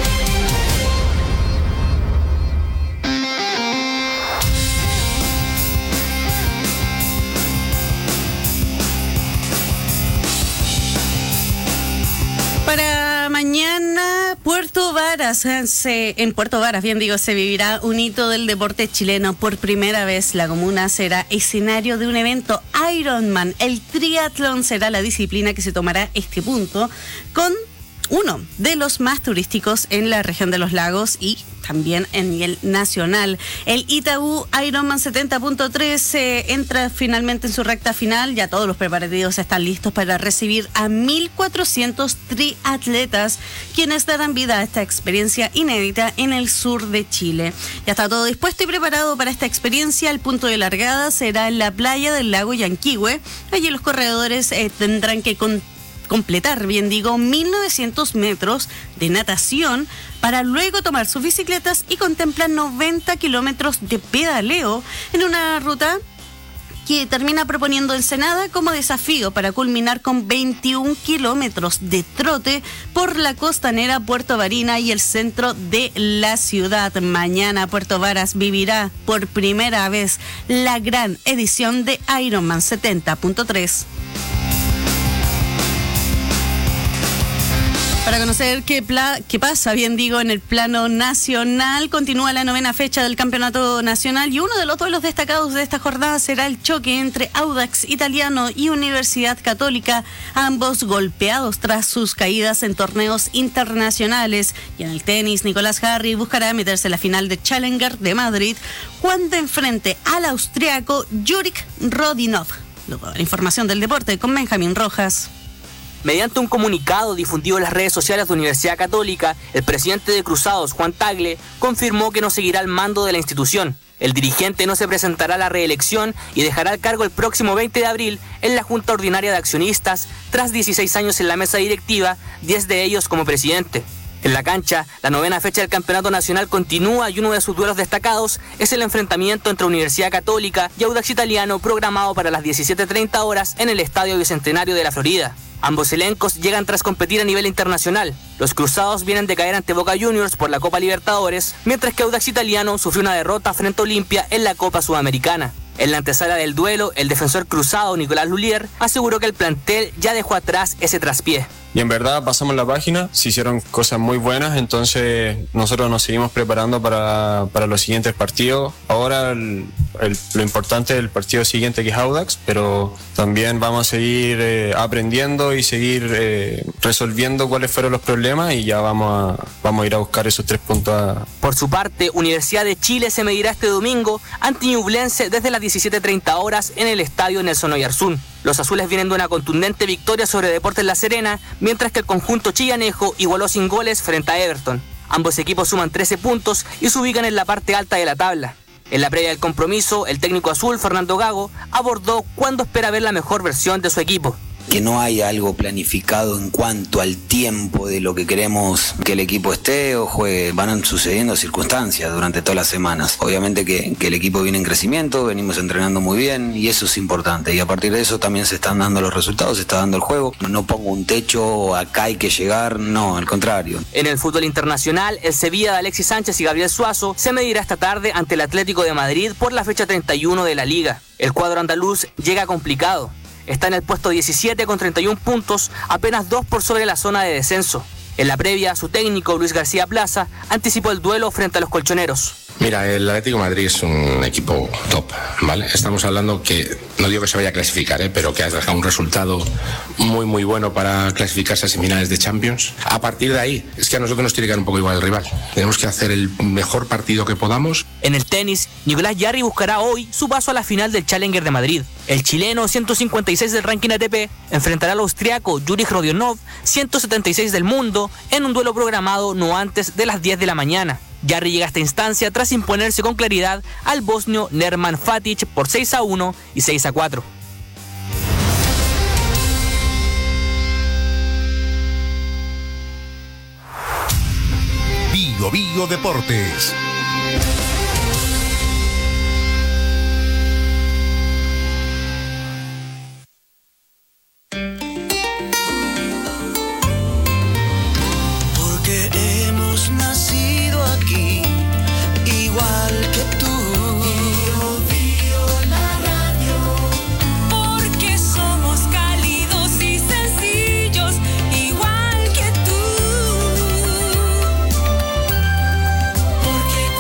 Para mañana, Puerto Varas, se, en Puerto Varas, bien digo, se vivirá un hito del deporte chileno. Por primera vez, la comuna será escenario de un evento Ironman. El triatlón será la disciplina que se tomará este punto, con uno de los más turísticos en la región de los lagos y también en nivel nacional. El Itaú Ironman setenta punto tres eh, entra finalmente en su recta final. Ya todos los preparativos están listos para recibir a mil cuatrocientos triatletas, quienes darán vida a esta experiencia inédita en el sur de Chile. Ya está todo dispuesto y preparado para esta experiencia. El punto de largada será en la playa del lago Yanquihue. Allí los corredores eh, tendrán que con completar, bien digo, mil novecientos metros de natación para luego tomar sus bicicletas y contemplan noventa kilómetros de pedaleo en una ruta que termina proponiendo Ensenada como desafío para culminar con veintiún kilómetros de trote por la costanera Puerto Varina y el centro de la ciudad. Mañana Puerto Varas vivirá por primera vez la gran edición de Ironman setenta punto tres. Para conocer qué, pla- qué pasa, bien digo, en el plano nacional, continúa la novena fecha del Campeonato Nacional y uno de los duelos destacados de esta jornada será el choque entre Audax Italiano y Universidad Católica, ambos golpeados tras sus caídas en torneos internacionales. Y en el tenis, Nicolás Jarry buscará meterse en la final de Challenger de Madrid cuando enfrente al austriaco Jurek Rodinov. Luego, la información del deporte con Benjamín Rojas. Mediante un comunicado difundido en las redes sociales de Universidad Católica, el presidente de Cruzados, Juan Tagle, confirmó que no seguirá al mando de la institución. El dirigente no se presentará a la reelección y dejará el cargo el próximo veinte de abril en la Junta Ordinaria de Accionistas, tras dieciséis años en la mesa directiva, diez de ellos como presidente. En la cancha, la novena fecha del Campeonato Nacional continúa y uno de sus duelos destacados es el enfrentamiento entre Universidad Católica y Audax Italiano, programado para las diecisiete treinta horas en el Estadio Bicentenario de la Florida. Ambos elencos llegan tras competir a nivel internacional. Los Cruzados vienen de caer ante Boca Juniors por la Copa Libertadores, mientras que Audax Italiano sufrió una derrota frente a Olimpia en la Copa Sudamericana. En la antesala del duelo, el defensor cruzado Nicolás Lulier aseguró que el plantel ya dejó atrás ese traspié. Y en verdad pasamos la página, se hicieron cosas muy buenas, entonces nosotros nos seguimos preparando para, para los siguientes partidos. Ahora el, el, lo importante es el partido siguiente, que es Audax, pero también vamos a seguir eh, aprendiendo y seguir eh, resolviendo cuáles fueron los problemas y ya vamos a, vamos a ir a buscar esos tres puntos. A... Por su parte, Universidad de Chile se medirá este domingo ante Ñublense desde las diecisiete treinta horas en el Estadio Nelson Oyarzún. Los azules vienen de una contundente victoria sobre Deportes La Serena, mientras que el conjunto chillanejo igualó sin goles frente a Everton. Ambos equipos suman trece puntos y se ubican en la parte alta de la tabla. En la previa del compromiso, el técnico azul, Fernando Gago, abordó cuándo espera ver la mejor versión de su equipo. Que no hay algo planificado en cuanto al tiempo de lo que queremos que el equipo esté o juegue. Van sucediendo circunstancias durante todas las semanas. Obviamente que, que el equipo viene en crecimiento, venimos entrenando muy bien y eso es importante. Y a partir de eso también se están dando los resultados, se está dando el juego. No pongo un techo, acá hay que llegar, no, al contrario. En el fútbol internacional, el Sevilla de Alexis Sánchez y Gabriel Suazo se medirá esta tarde ante el Atlético de Madrid por la fecha treinta y uno de la Liga. El cuadro andaluz llega complicado. Está en el puesto diecisiete con treinta y un puntos, apenas dos por sobre la zona de descenso. En la previa, su técnico, Luis García Plaza, anticipó el duelo frente a los colchoneros. Mira, el Atlético de Madrid es un equipo top, ¿vale? Estamos hablando que, no digo que se vaya a clasificar, ¿eh? Pero que ha dejado un resultado muy, muy bueno para clasificarse a semifinales de Champions. A partir de ahí, es que a nosotros nos tiene que dar un poco igual el rival. Tenemos que hacer el mejor partido que podamos. En el tenis, Nicolás Jarry buscará hoy su paso a la final del Challenger de Madrid. El chileno, ciento cincuenta y seis del ranking A T P, enfrentará al austriaco Jurek Rodionov, ciento setenta y seis del mundo, en un duelo programado no antes de las diez de la mañana. Jarry llega a esta instancia tras imponerse con claridad al bosnio Nerman Fatic por seis a uno y seis a cuatro. Bio Bio Deportes. Porque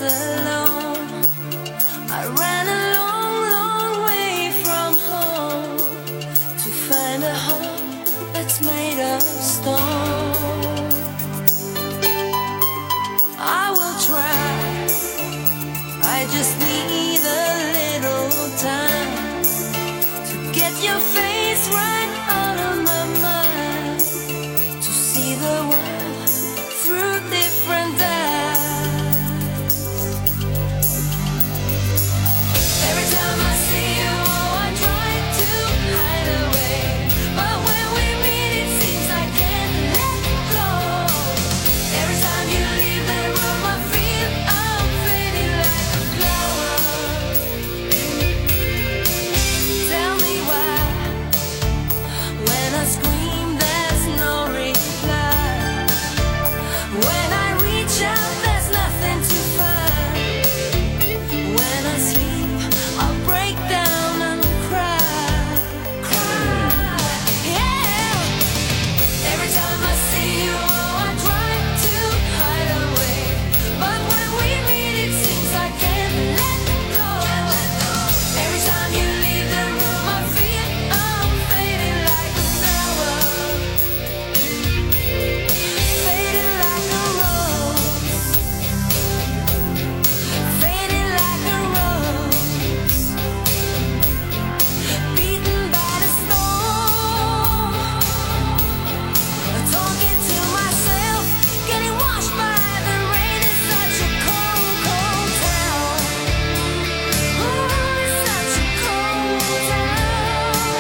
alone. I ran a long, long way from home to find a home that's made of stone. I will try, I just need a little time to get your face right out of my mind, to see the world through different eyes. Every time I see you, I try to hide away, but when we meet it seems I can't let go. Every time you leave the room I feel I'm fading like a flower. Tell me why, when I scream there's no reply, when I reach out there's nothing to find, when I sleep I'll break down and cry, cry, yeah. Every time I see you I try to hide away, but when we meet it seems I can't let go. Every time you leave the room I feel I'm fading like a flower, fading like a rose, fading like a rose, beaten by the storm, talking to myself, getting washed by the rain. It's such a cold, cold town. Ooh, it's such a cold town.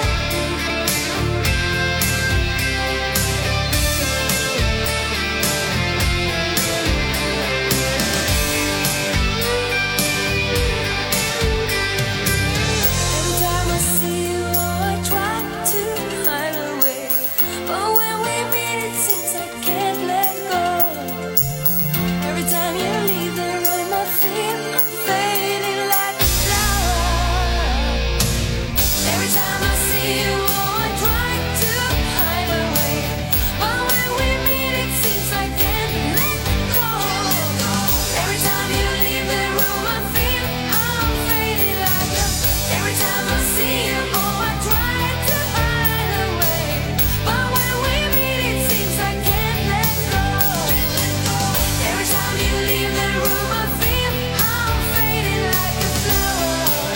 Every time I see you, I try to hide away, but when we meet it seems I can't let go. Every time you leave the room I feel I'm fading like a flower. Every time I see you, I try to hide away, but when we meet it seems I can't let go. Every time you leave the room I feel I'm fading like a. Every time I see you, oh I try to hide away, but when we meet it seems I can't let go. Every time you leave the room I feel I'm fading like a flower.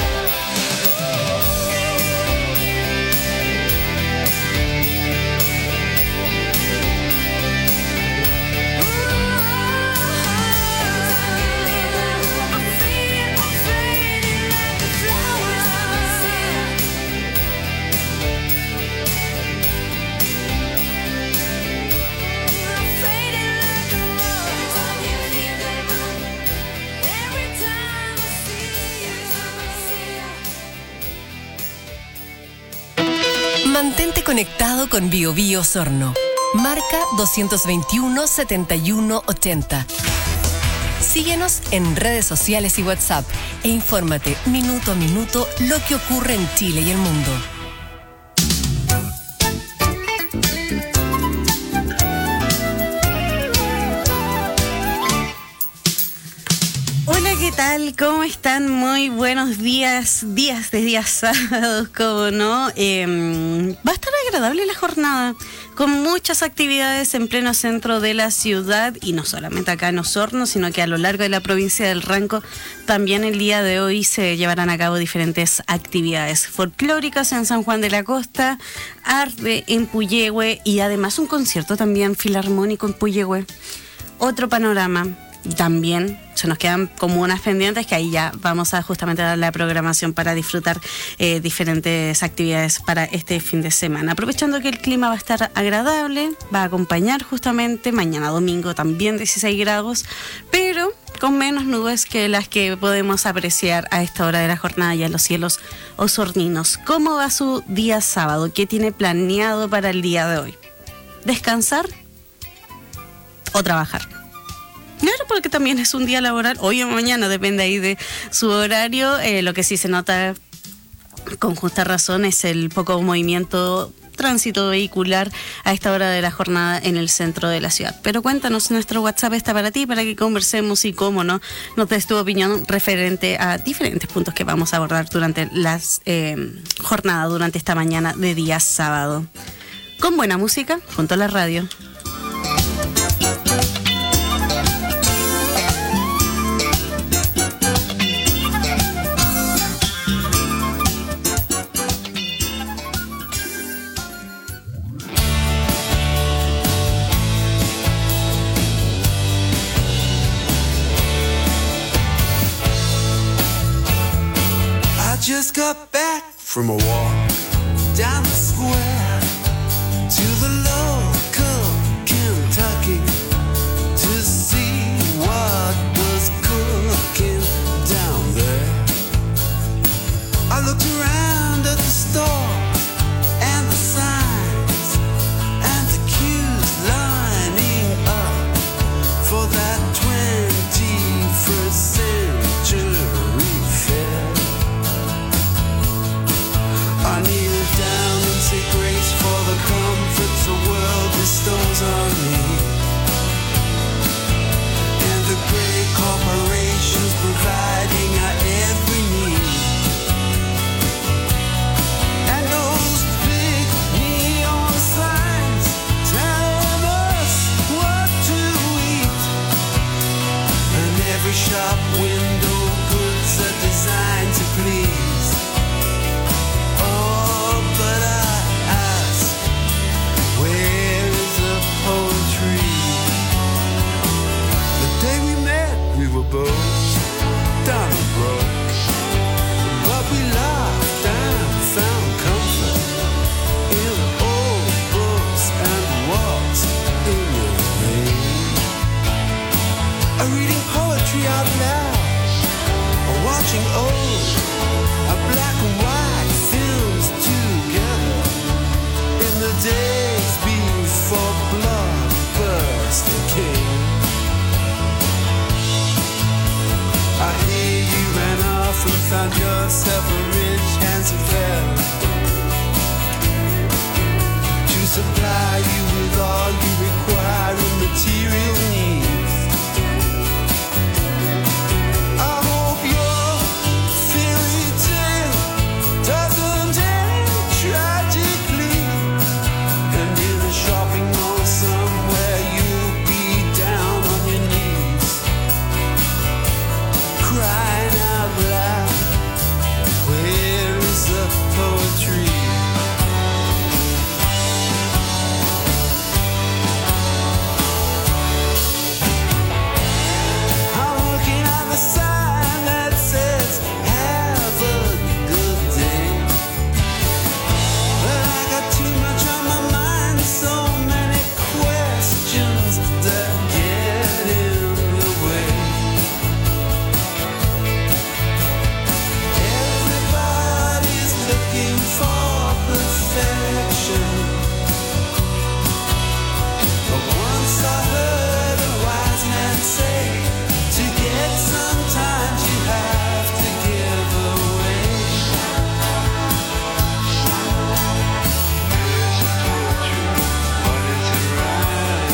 Mantente conectado con Bio Bio Osorno. Marca dos veintiuno, setenta y uno, ochenta. Síguenos en redes sociales y WhatsApp e infórmate minuto a minuto lo que ocurre en Chile y el mundo. Hola, ¿qué tal? ¿Cómo están? Muy buenos días, días de días sábados, como no. Eh, va a estar agradable la jornada, con muchas actividades en pleno centro de la ciudad, y no solamente acá en Osorno, sino que a lo largo de la provincia del Ranco también el día de hoy se llevarán a cabo diferentes actividades folclóricas en San Juan de la Costa, arte en Puyehue y además un concierto también filarmónico en Puyehue. Otro panorama. Y también se nos quedan como unas pendientes que ahí ya vamos a justamente dar la programación para disfrutar eh, diferentes actividades para este fin de semana. Aprovechando que el clima va a estar agradable, va a acompañar justamente mañana domingo también dieciséis grados, pero con menos nubes que las que podemos apreciar a esta hora de la jornada ya en los cielos osorninos. ¿Cómo va su día sábado? ¿Qué tiene planeado para el día de hoy? ¿Descansar o trabajar? Claro, porque también es un día laboral, hoy o mañana, depende ahí de su horario. Eh, lo que sí se nota con justa razón es el poco movimiento tránsito vehicular a esta hora de la jornada en el centro de la ciudad. Pero cuéntanos, nuestro WhatsApp está para ti, para que conversemos y, cómo no, nos des tu opinión referente a diferentes puntos que vamos a abordar durante las eh, jornadas, durante esta mañana de día sábado. Con buena música, junto a la radio. Just got back from a walk down the square to the local Kentucky to see what was cooking down there. I looked around at the stores and the signs and the queues lining up for that twenty-first century fair. I kneel down and say grace for the comforts the world bestows on me, and the great corporations providing our every need, and those big neon signs telling us what to eat, and every shop window goods are designed to please. But I ask, where is the poetry? The day we met, we were both down and broke, but we laughed and found comfort in old books and walks in the rain. A reading poetry out loud, a watching old, a black and white films together in the days before Blockbuster came. I hear you ran off and found yourself a rich, handsome fella to supply you with all you require in material needs. I hope your fairy tale doesn't end tragically, and in a shopping mall somewhere you'll be down on your knees, crying out loud, where is the poetry? I'm looking at the sign that says, have a good day. But I got too much on my mind, so many questions that get in the way. Everybody's looking for perfection, but once I heard a wise man say, to get sometimes you have to give away. What is it right?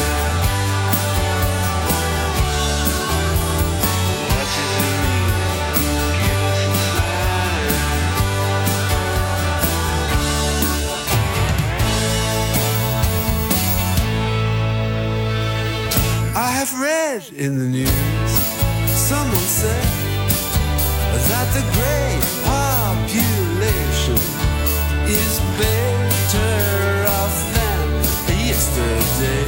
What does it mean? Give us a sign. I have read in the news, someone said that the great population is better off than yesterday.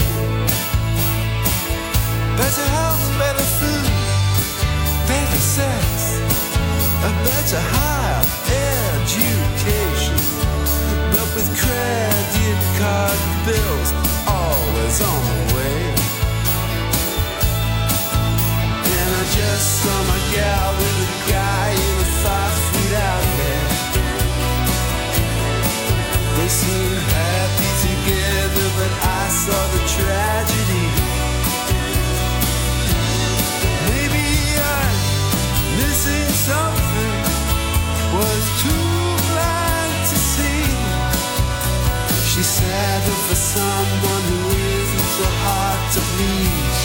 Better health, better food, better sex, a better higher education, but with credit card bills always on the way. And I just saw my gal with a guy in a five-foot outlet. They seemed happy together, but I saw the tragedy. Maybe I'm missing something, was too blind to see. She for someone who isn't so hard to please.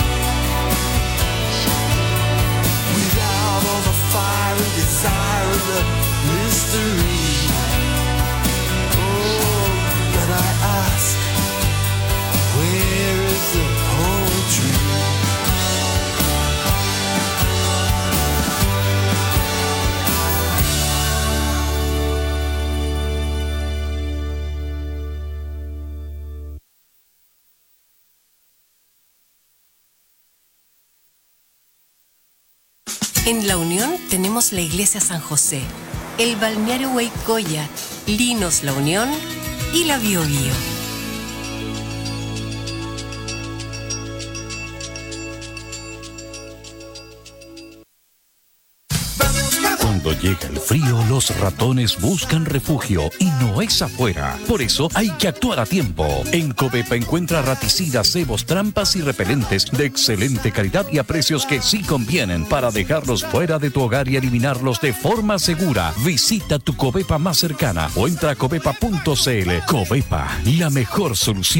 Without all the fire and desire and the mystery. Oh, but I ask, where is the poetry? En La Unión tenemos la Iglesia San José, el Balneario Huaycoya, Linos La Unión y la Bio Bio. Cuando llega el frío, los ratones buscan refugio y no es afuera. Por eso hay que actuar a tiempo. En Covepa encuentra raticidas, cebos, trampas y repelentes de excelente calidad y a precios que sí convienen para dejarlos fuera de tu hogar y eliminarlos de forma segura. Visita tu Covepa más cercana o entra a covepa punto c l. Covepa, la mejor solución.